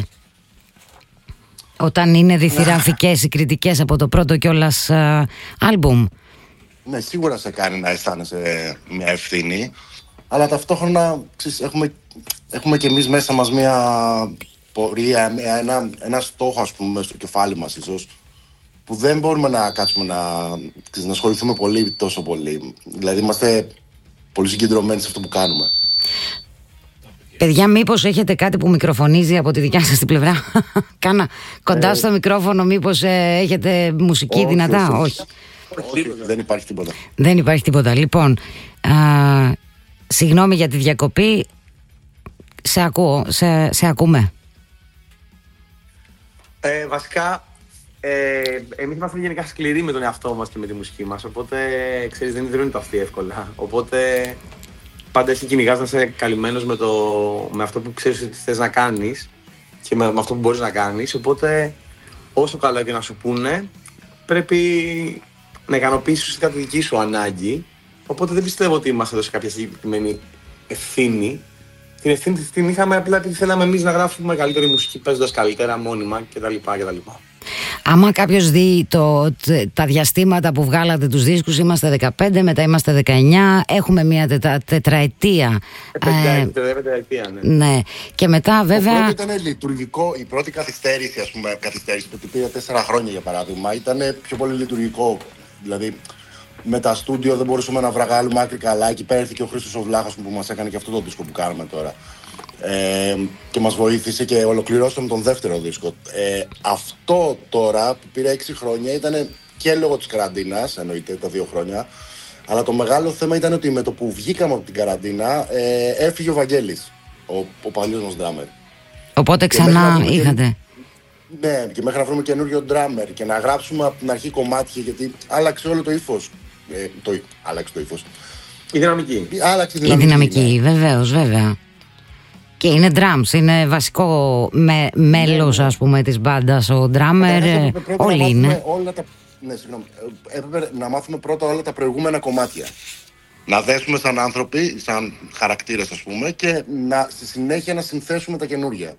όταν είναι διθυραμφικές οι κριτικές από το πρώτο κιόλας uh, άλμπουμ? Ναι, σίγουρα σε κάνει να αισθάνεσαι μια ευθύνη, αλλά ταυτόχρονα ξέρεις, έχουμε, έχουμε κι εμείς μέσα μας μια πορεία, ένα, ένα στόχο ας πούμε στο κεφάλι μας ίσως, που δεν μπορούμε να κάτσουμε να, ξέρεις, να ασχοληθούμε πολύ τόσο πολύ. Δηλαδή είμαστε πολύ συγκεντρωμένοι σε αυτό που κάνουμε. Παιδιά, μήπως έχετε κάτι που μικροφωνίζει από τη δικιά σας την πλευρά? Κάνα κοντά ε... στο μικρόφωνο, μήπως ε, έχετε μουσική όχι, δυνατά? Όχι. όχι. όχι. Δεν υπάρχει τίποτα. Δεν υπάρχει τίποτα. Λοιπόν, α, συγγνώμη για τη διακοπή. Σε ακούω, σε, σε ακούμε. Ε, βασικά, ε, εμείς είμαστε γενικά σκληροί με τον εαυτό μας και με τη μουσική μας. Οπότε, ξέρεις, δεν ιδρύουν το αυτή εύκολα. Οπότε... πάντα εσύ κυνηγάς να είσαι καλυμμένος με, το, με αυτό που ξέρεις ότι θες να κάνεις και με, με αυτό που μπορείς να κάνεις. Οπότε, όσο καλό και να σου πούνε, πρέπει να ικανοποιήσεις κάτι δική σου ανάγκη. Οπότε δεν πιστεύω ότι είμαστε εδώ σε κάποια συγκεκριμένη ευθύνη. Την ευθύνη την είχαμε απλά επειδή θέλαμε εμείς να γράφουμε καλύτερη μουσική, παίζοντας καλύτερα, μόνιμα κτλ. κτλ. Άμα κάποιος δει το, τα διαστήματα που βγάλατε τους δίσκους, είμαστε δεκαπέντε, μετά είμαστε δεκαεννιά, έχουμε μια τετρα, τετραετία. Ε, τετραετία, ναι. Ναι. Και μετά βέβαια... Το πρώτο ήταν λειτουργικό, η πρώτη καθυστέρηση, ας πούμε, καθυστέρηση που πήρε τέσσερα χρόνια για παράδειγμα, ήταν πιο πολύ λειτουργικό. Δηλαδή, με τα στούντιο δεν μπορούσαμε να βγάλουμε άκρη καλά. Εκεί πέρα και ο Χρήστος ο Βλάχος που μας έκανε και αυτό το δίσκο που κάνουμε τώρα. Ε, και μας βοήθησε και ολοκληρώσαμε τον δεύτερο δίσκο. Ε, αυτό τώρα που πήρε έξι χρόνια ήταν και λόγω της καραντίνας, εννοείται τα δύο χρόνια. Αλλά το μεγάλο θέμα ήταν ότι με το που βγήκαμε από την καραντίνα ε, έφυγε ο Βαγγέλης, ο, ο παλιός μας ντράμερ. Οπότε ξανά είχατε. Και, ναι, και μέχρι να βρούμε καινούριο ντράμερ και να γράψουμε από την αρχή κομμάτια, γιατί άλλαξε όλο το ύφος. Ε, το, άλλαξε το ύφος. Η δυναμική. Άλλαξε η δυναμική, η δυναμική ναι. Βεβαίως, βέβαια. Και είναι drums, είναι βασικό με, μέλος, ας πούμε, της μπάντας, ο drummer, ε, όλοι είναι. Όλα τα, ναι, συγγνώμη. Έπρεπε να μάθουμε πρώτα όλα τα προηγούμενα κομμάτια. Να δέσουμε σαν άνθρωποι, σαν χαρακτήρες, ας πούμε, και να, στη συνέχεια να συνθέσουμε τα καινούργια.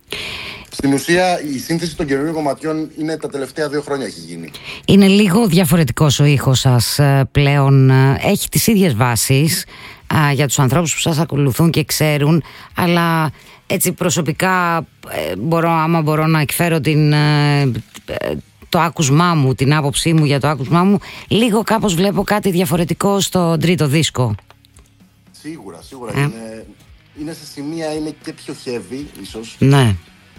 Στην ουσία, η σύνθεση των καινούριων κομματιών είναι τα τελευταία δύο χρόνια έχει γίνει. Είναι λίγο διαφορετικός ο ήχος σας πλέον. Έχει τις ίδιες βάσεις α, για τους ανθρώπους που σας ακολουθούν και ξέρουν, αλλά έτσι προσωπικά ε, μπορώ, άμα μπορώ να εκφέρω την, ε, το άκουσμά μου, την άποψή μου για το άκουσμά μου, λίγο κάπως βλέπω κάτι διαφορετικό στο τρίτο δίσκο. Σίγουρα, σίγουρα. Ε. Είναι, είναι σε σημεία, είναι και πιο heavy ίσως. Ναι.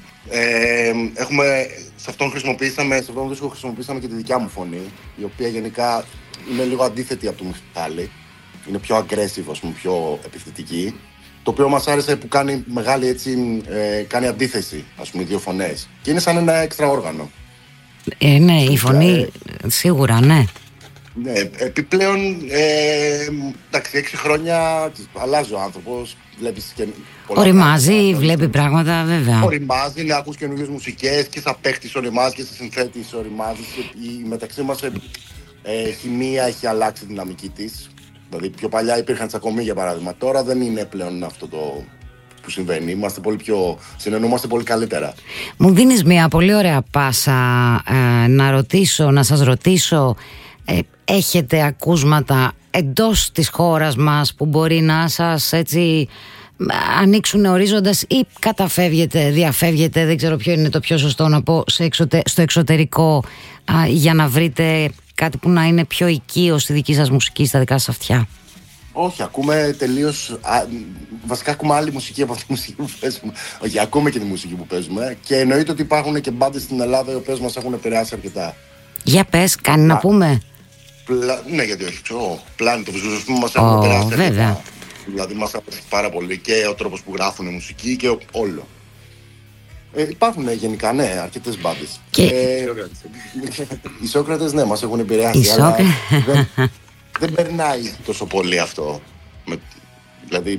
Ε, έχουμε, σε αυτόν χρησιμοποιήσαμε, σε αυτόν δίσκο χρησιμοποιήσαμε και τη δικιά μου φωνή, η οποία γενικά είναι λίγο αντίθετη από το Μιχάλη. Είναι πιο aggressive, ας πούμε, πιο επιθετική. Το οποίο μας άρεσε που κάνει μεγάλη έτσι, ε, κάνει αντίθεση, ας πούμε, οι δύο φωνές. Και είναι σαν ένα έξτρα όργανο. Ε, ναι, η φωνή, ε, σίγουρα, ναι. Ναι, επιπλέον, ε, εντάξει, έξι χρόνια αλλάζει ο άνθρωπος, βλέπεις και οριμάζει, πράγματα, βλέπει πράγματα, βέβαια. Οριμάζει, ναι, ακούς καινούργιες μουσικές και σαν παίχτης οριμάζει και σε συνθέτης οριμάζει. Η μεταξύ μας ε, ε, χημεία έχει αλλάξει τη δυναμική της. Δηλαδή πιο παλιά υπήρχαν τσακωμοί για παράδειγμα, τώρα δεν είναι πλέον αυτό το που συμβαίνει. Είμαστε πολύ πιο, συνεννοούμαστε πολύ καλύτερα. Μου δίνεις μια πολύ ωραία πάσα ε, να ρωτήσω, να σας ρωτήσω, ε, έχετε ακούσματα εντός της χώρας μας που μπορεί να σας έτσι ανοίξουν ορίζοντας ή καταφεύγετε, διαφεύγετε, δεν ξέρω ποιο είναι το πιο σωστό να πω, σε εξωτε, στο εξωτερικό α, για να βρείτε κάτι που να είναι πιο οικείο στη δική σας μουσική, στα δικά σας αυτιά? Όχι, ακούμε τελείως, α, βασικά ακούμε άλλη μουσική από τη μουσική που παίζουμε. Όχι, ακούμε και τη μουσική που παίζουμε και εννοείται ότι υπάρχουν και μπάντες στην Ελλάδα οι οποίες μας έχουν επηρεάσει αρκετά. Για πες, κάνει να πούμε. Πλα... Ναι, γιατί όχι, ξέρω, πλάνη το βυζουζοσπίμο μας έχουν oh, επηρεάσει βέβαια. αρκετά. Δηλαδή μας αρέσει πάρα πολύ και ο τρόπος που γράφουν η μουσική και όλο. Ε, υπάρχουν γενικά, ναι, αρκετές μπάντες. Και... Ε, οι Σόκρατες, ναι, μας έχουν επηρεάσει, αλλά δεν, δεν περνάει τόσο πολύ αυτό. Με, δηλαδή,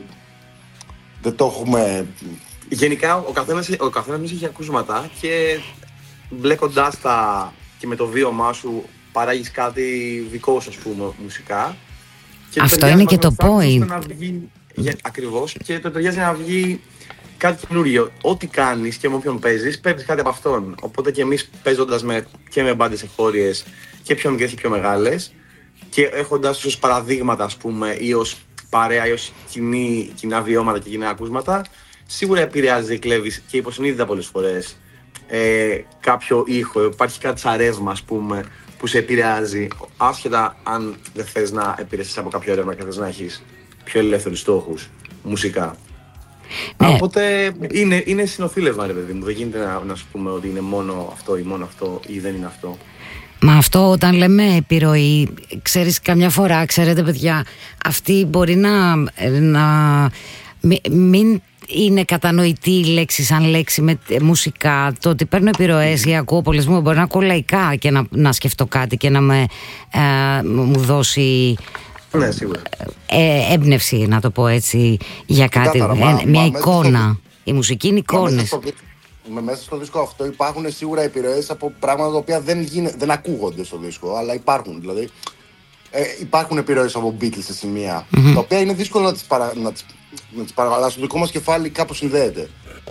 δεν το έχουμε... Γενικά, ο καθένας, ο καθένας μας έχει ακούσματα και μπλέκοντάς τα και με το βίωμά σου παράγεις κάτι δικό σου, ας πούμε, μουσικά. Και αυτό είναι και το point. Βγει, για, ακριβώς, και το ταιριάζει να βγει κάτι καινούριο. Ό,τι κάνεις και με όποιον παίζεις, παίρνεις κάτι από αυτόν. Οπότε και εμείς παίζοντας με, και με μπάντες εγχώριες και πιο μικρές και πιο μεγάλες και έχοντας τους ως παραδείγματα, ας πούμε, ή ως παρέα ή ως κοινή, κοινά βιώματα και κοινά ακούσματα, σίγουρα επηρεάζει, κλέβεις και υποσυνείδητα πολλές φορές ε, κάποιο ήχο. Υπάρχει κάτι σαν ρεύμα, ας πούμε, που σε επηρεάζει, άσχετα αν δεν θες να επηρεαστείς από κάποιο έρευνα και θες να έχεις πιο ελεύθερους στόχους μουσικά. Ναι. Οπότε είναι, είναι συνοθήλευμα, ρε παιδί μου. Δεν γίνεται να, να σου πούμε ότι είναι μόνο αυτό ή μόνο αυτό ή δεν είναι αυτό. Μα αυτό όταν λέμε επιρροή, ξέρεις, καμιά φορά, ξέρετε παιδιά, αυτή μπορεί να, να μην, μην είναι κατανοητή η λέξη σαν λέξη με μουσικά. Το ότι παίρνω επιρροές ή ακούω πολλές μου, μπορεί να ακούω λαϊκά και να, να σκεφτώ κάτι και να με, ε, μου δώσει... Ναι, σίγουρα. Ε, έμπνευση, να το πω έτσι, για κάτι, ε, μα, μια μα, εικόνα. Στο... Η μουσική είναι εικόνες. Μέσα στο, με μέσα στο δίσκο αυτό υπάρχουν σίγουρα επιρροές από πράγματα τα οποία δεν, γίνε, δεν ακούγονται στο δίσκο, αλλά υπάρχουν. Δηλαδή, ε, υπάρχουν επιρροές από Beatles σε σημεία, mm-hmm. τα οποία είναι δύσκολο να τις, παρα, να τις, να τις παραγαλάσουν. Το δικό μας κεφάλι κάπως συνδέεται.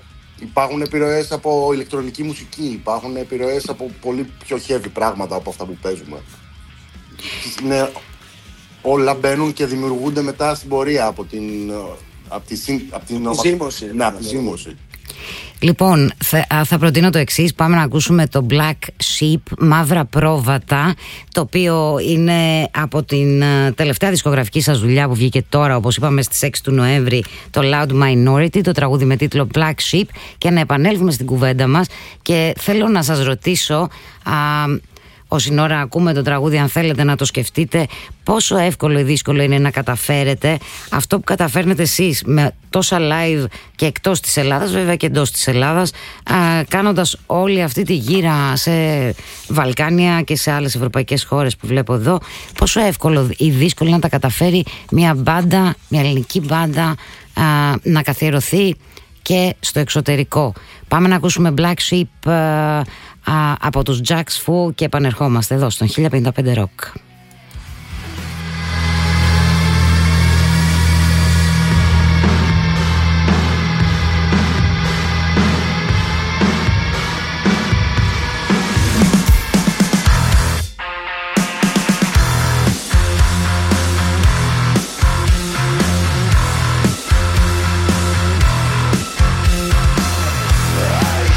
υπάρχουν επιρροές από ηλεκτρονική μουσική, υπάρχουν επιρροές από πολύ πιο heavy πράγματα από αυτά που παίζουμε. Είναι, όλα μπαίνουν και δημιουργούνται μετά στην πορεία από την, από τη, από την, από τη ζύμωση. Ναι, από τη ζύμωση. Λοιπόν, θα, θα προτείνω το εξής. Πάμε να ακούσουμε το Black Sheep, Μαύρα Πρόβατα, το οποίο είναι από την uh, τελευταία δισκογραφική σας δουλειά που βγήκε τώρα, όπως είπαμε, στις έξι του Νοέμβρη, το Loud Minority, το τραγούδι με τίτλο Black Sheep. Και να επανέλθουμε στην κουβέντα μας και θέλω να σας ρωτήσω, uh, όσοι ώρα ακούμε το τραγούδι, αν θέλετε να το σκεφτείτε, πόσο εύκολο ή δύσκολο είναι να καταφέρετε αυτό που καταφέρνετε εσείς με τόσα live και εκτός της Ελλάδας, βέβαια και εντός της Ελλάδας, α, κάνοντας όλη αυτή τη γύρα σε Βαλκάνια και σε άλλες ευρωπαϊκές χώρες που βλέπω εδώ. Πόσο εύκολο ή δύσκολο να τα καταφέρει μια μπάντα, μια ελληνική μπάντα, α, να καθιερωθεί και στο εξωτερικό. Πάμε να ακούσουμε Black Sheep α, α, από τους Jax Fu και επανερχόμαστε εδώ στον χίλια πενήντα πέντε Rock.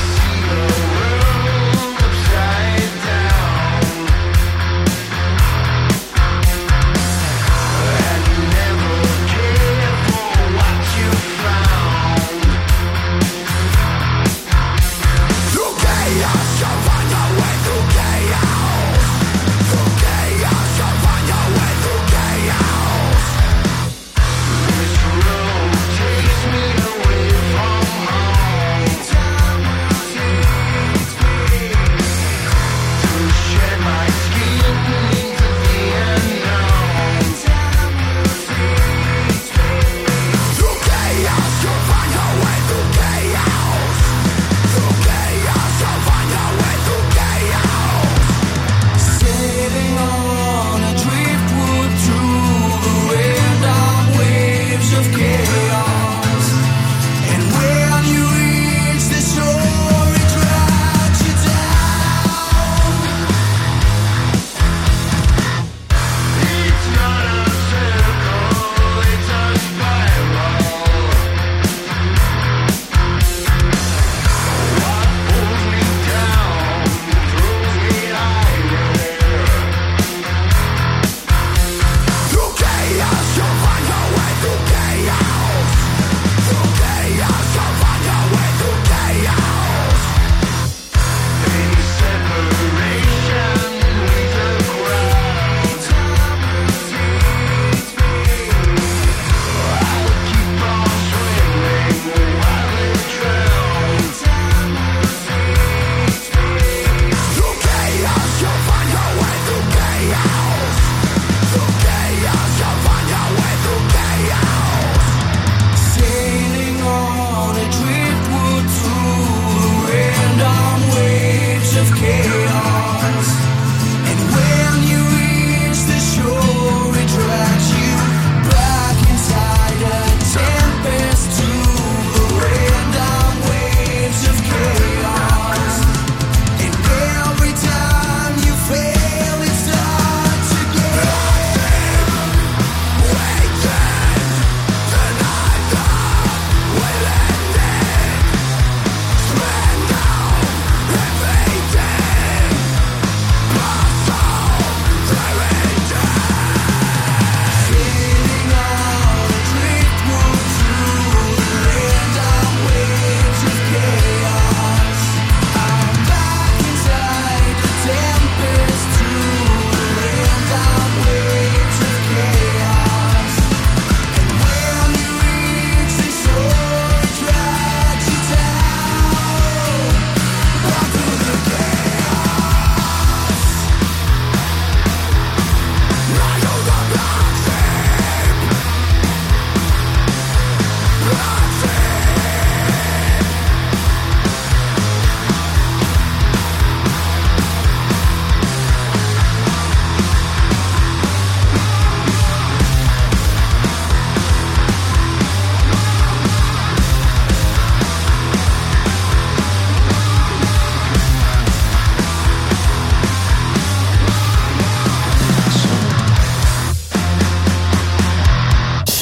Down.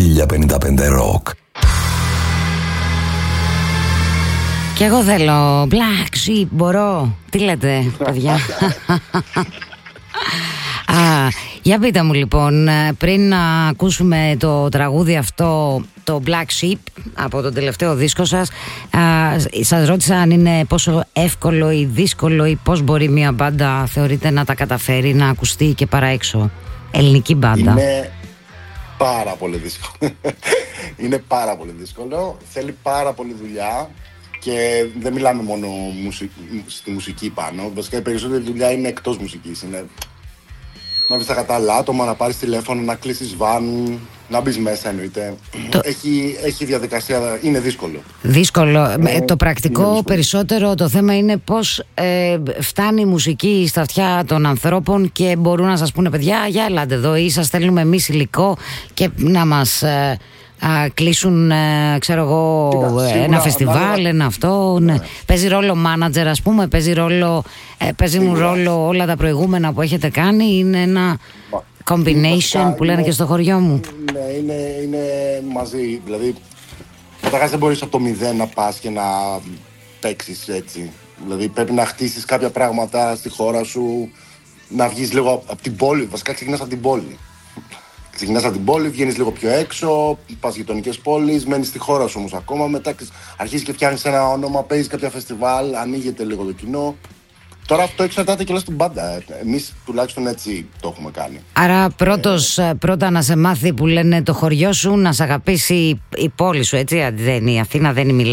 χίλια πενήντα πέντε Rock. Και εγώ θέλω Black Sheep, μπορώ. Τι λέτε, παιδιά? Α, για πείτε μου λοιπόν, πριν να ακούσουμε το τραγούδι αυτό, το Black Sheep από τον τελευταίο δίσκο σας, α, σας ρώτησα αν είναι πόσο εύκολο ή δύσκολο ή πώς μπορεί μια μπάντα, θεωρείτε, να τα καταφέρει να ακουστεί και παρά έξω, ελληνική μπάντα? Είναι πάρα πολύ δύσκολο. Είναι πάρα πολύ δύσκολο, θέλει πάρα πολύ δουλειά. Και δεν μιλάμε μόνο μουσική, στη μουσική πάνω. Βασικά η περισσότερη δουλειά είναι εκτός μουσικής. Είναι να βρεις τα κατάλληλα άτομα, να πάρεις τηλέφωνο, να κλείσεις βαν, να μπεις μέσα εννοείται. Το... Έχει, έχει διαδικασία, είναι δύσκολο. Δύσκολο. Ε, το πρακτικό περισσότερο το θέμα είναι πώς ε, φτάνει η μουσική στα αυτιά των ανθρώπων και μπορούν να σας πούνε, παιδιά, για ελάτε εδώ ή σας στέλνουμε εμείς υλικό και να μας... Ε, Α, κλείσουν, ε, ξέρω εγώ, Κοίτα, σίγουρα, ένα φεστιβάλ, να... ένα αυτό. Ναι. Ναι. Παίζει ρόλο μάνατζερ, ας πούμε, παίζει ρόλο, ε, παίζει μου ρόλο όλα τα προηγούμενα που έχετε κάνει. Είναι ένα Μα, combination είναι, που λένε είναι, και στο χωριό μου. Ναι, είναι, είναι μαζί. Δηλαδή, καταρχάς δεν μπορείς από το μηδέν να πας και να παίξεις έτσι. Δηλαδή, πρέπει να χτίσεις κάποια πράγματα στη χώρα σου, να βγεις λίγο από την πόλη. Βασικά, ξεκινάς από την πόλη. Ξεκινάς από την πόλη, βγαίνεις λίγο πιο έξω, πας γειτονικές πόλεις, μένεις στη χώρα σου όμως ακόμα. Μετά αρχίζεις και φτιάχνεις ένα όνομα, παίζεις κάποια φεστιβάλ, ανοίγεται λίγο το κοινό. Τώρα αυτό εξαρτάται και όλα στην μπάντα. Εμείς τουλάχιστον έτσι το έχουμε κάνει. Άρα πρώτος, ε... πρώτα να σε μάθει που λένε το χωριό σου, να σε αγαπήσει η πόλη σου, έτσι. Δεν, η Αθήνα δεν είναι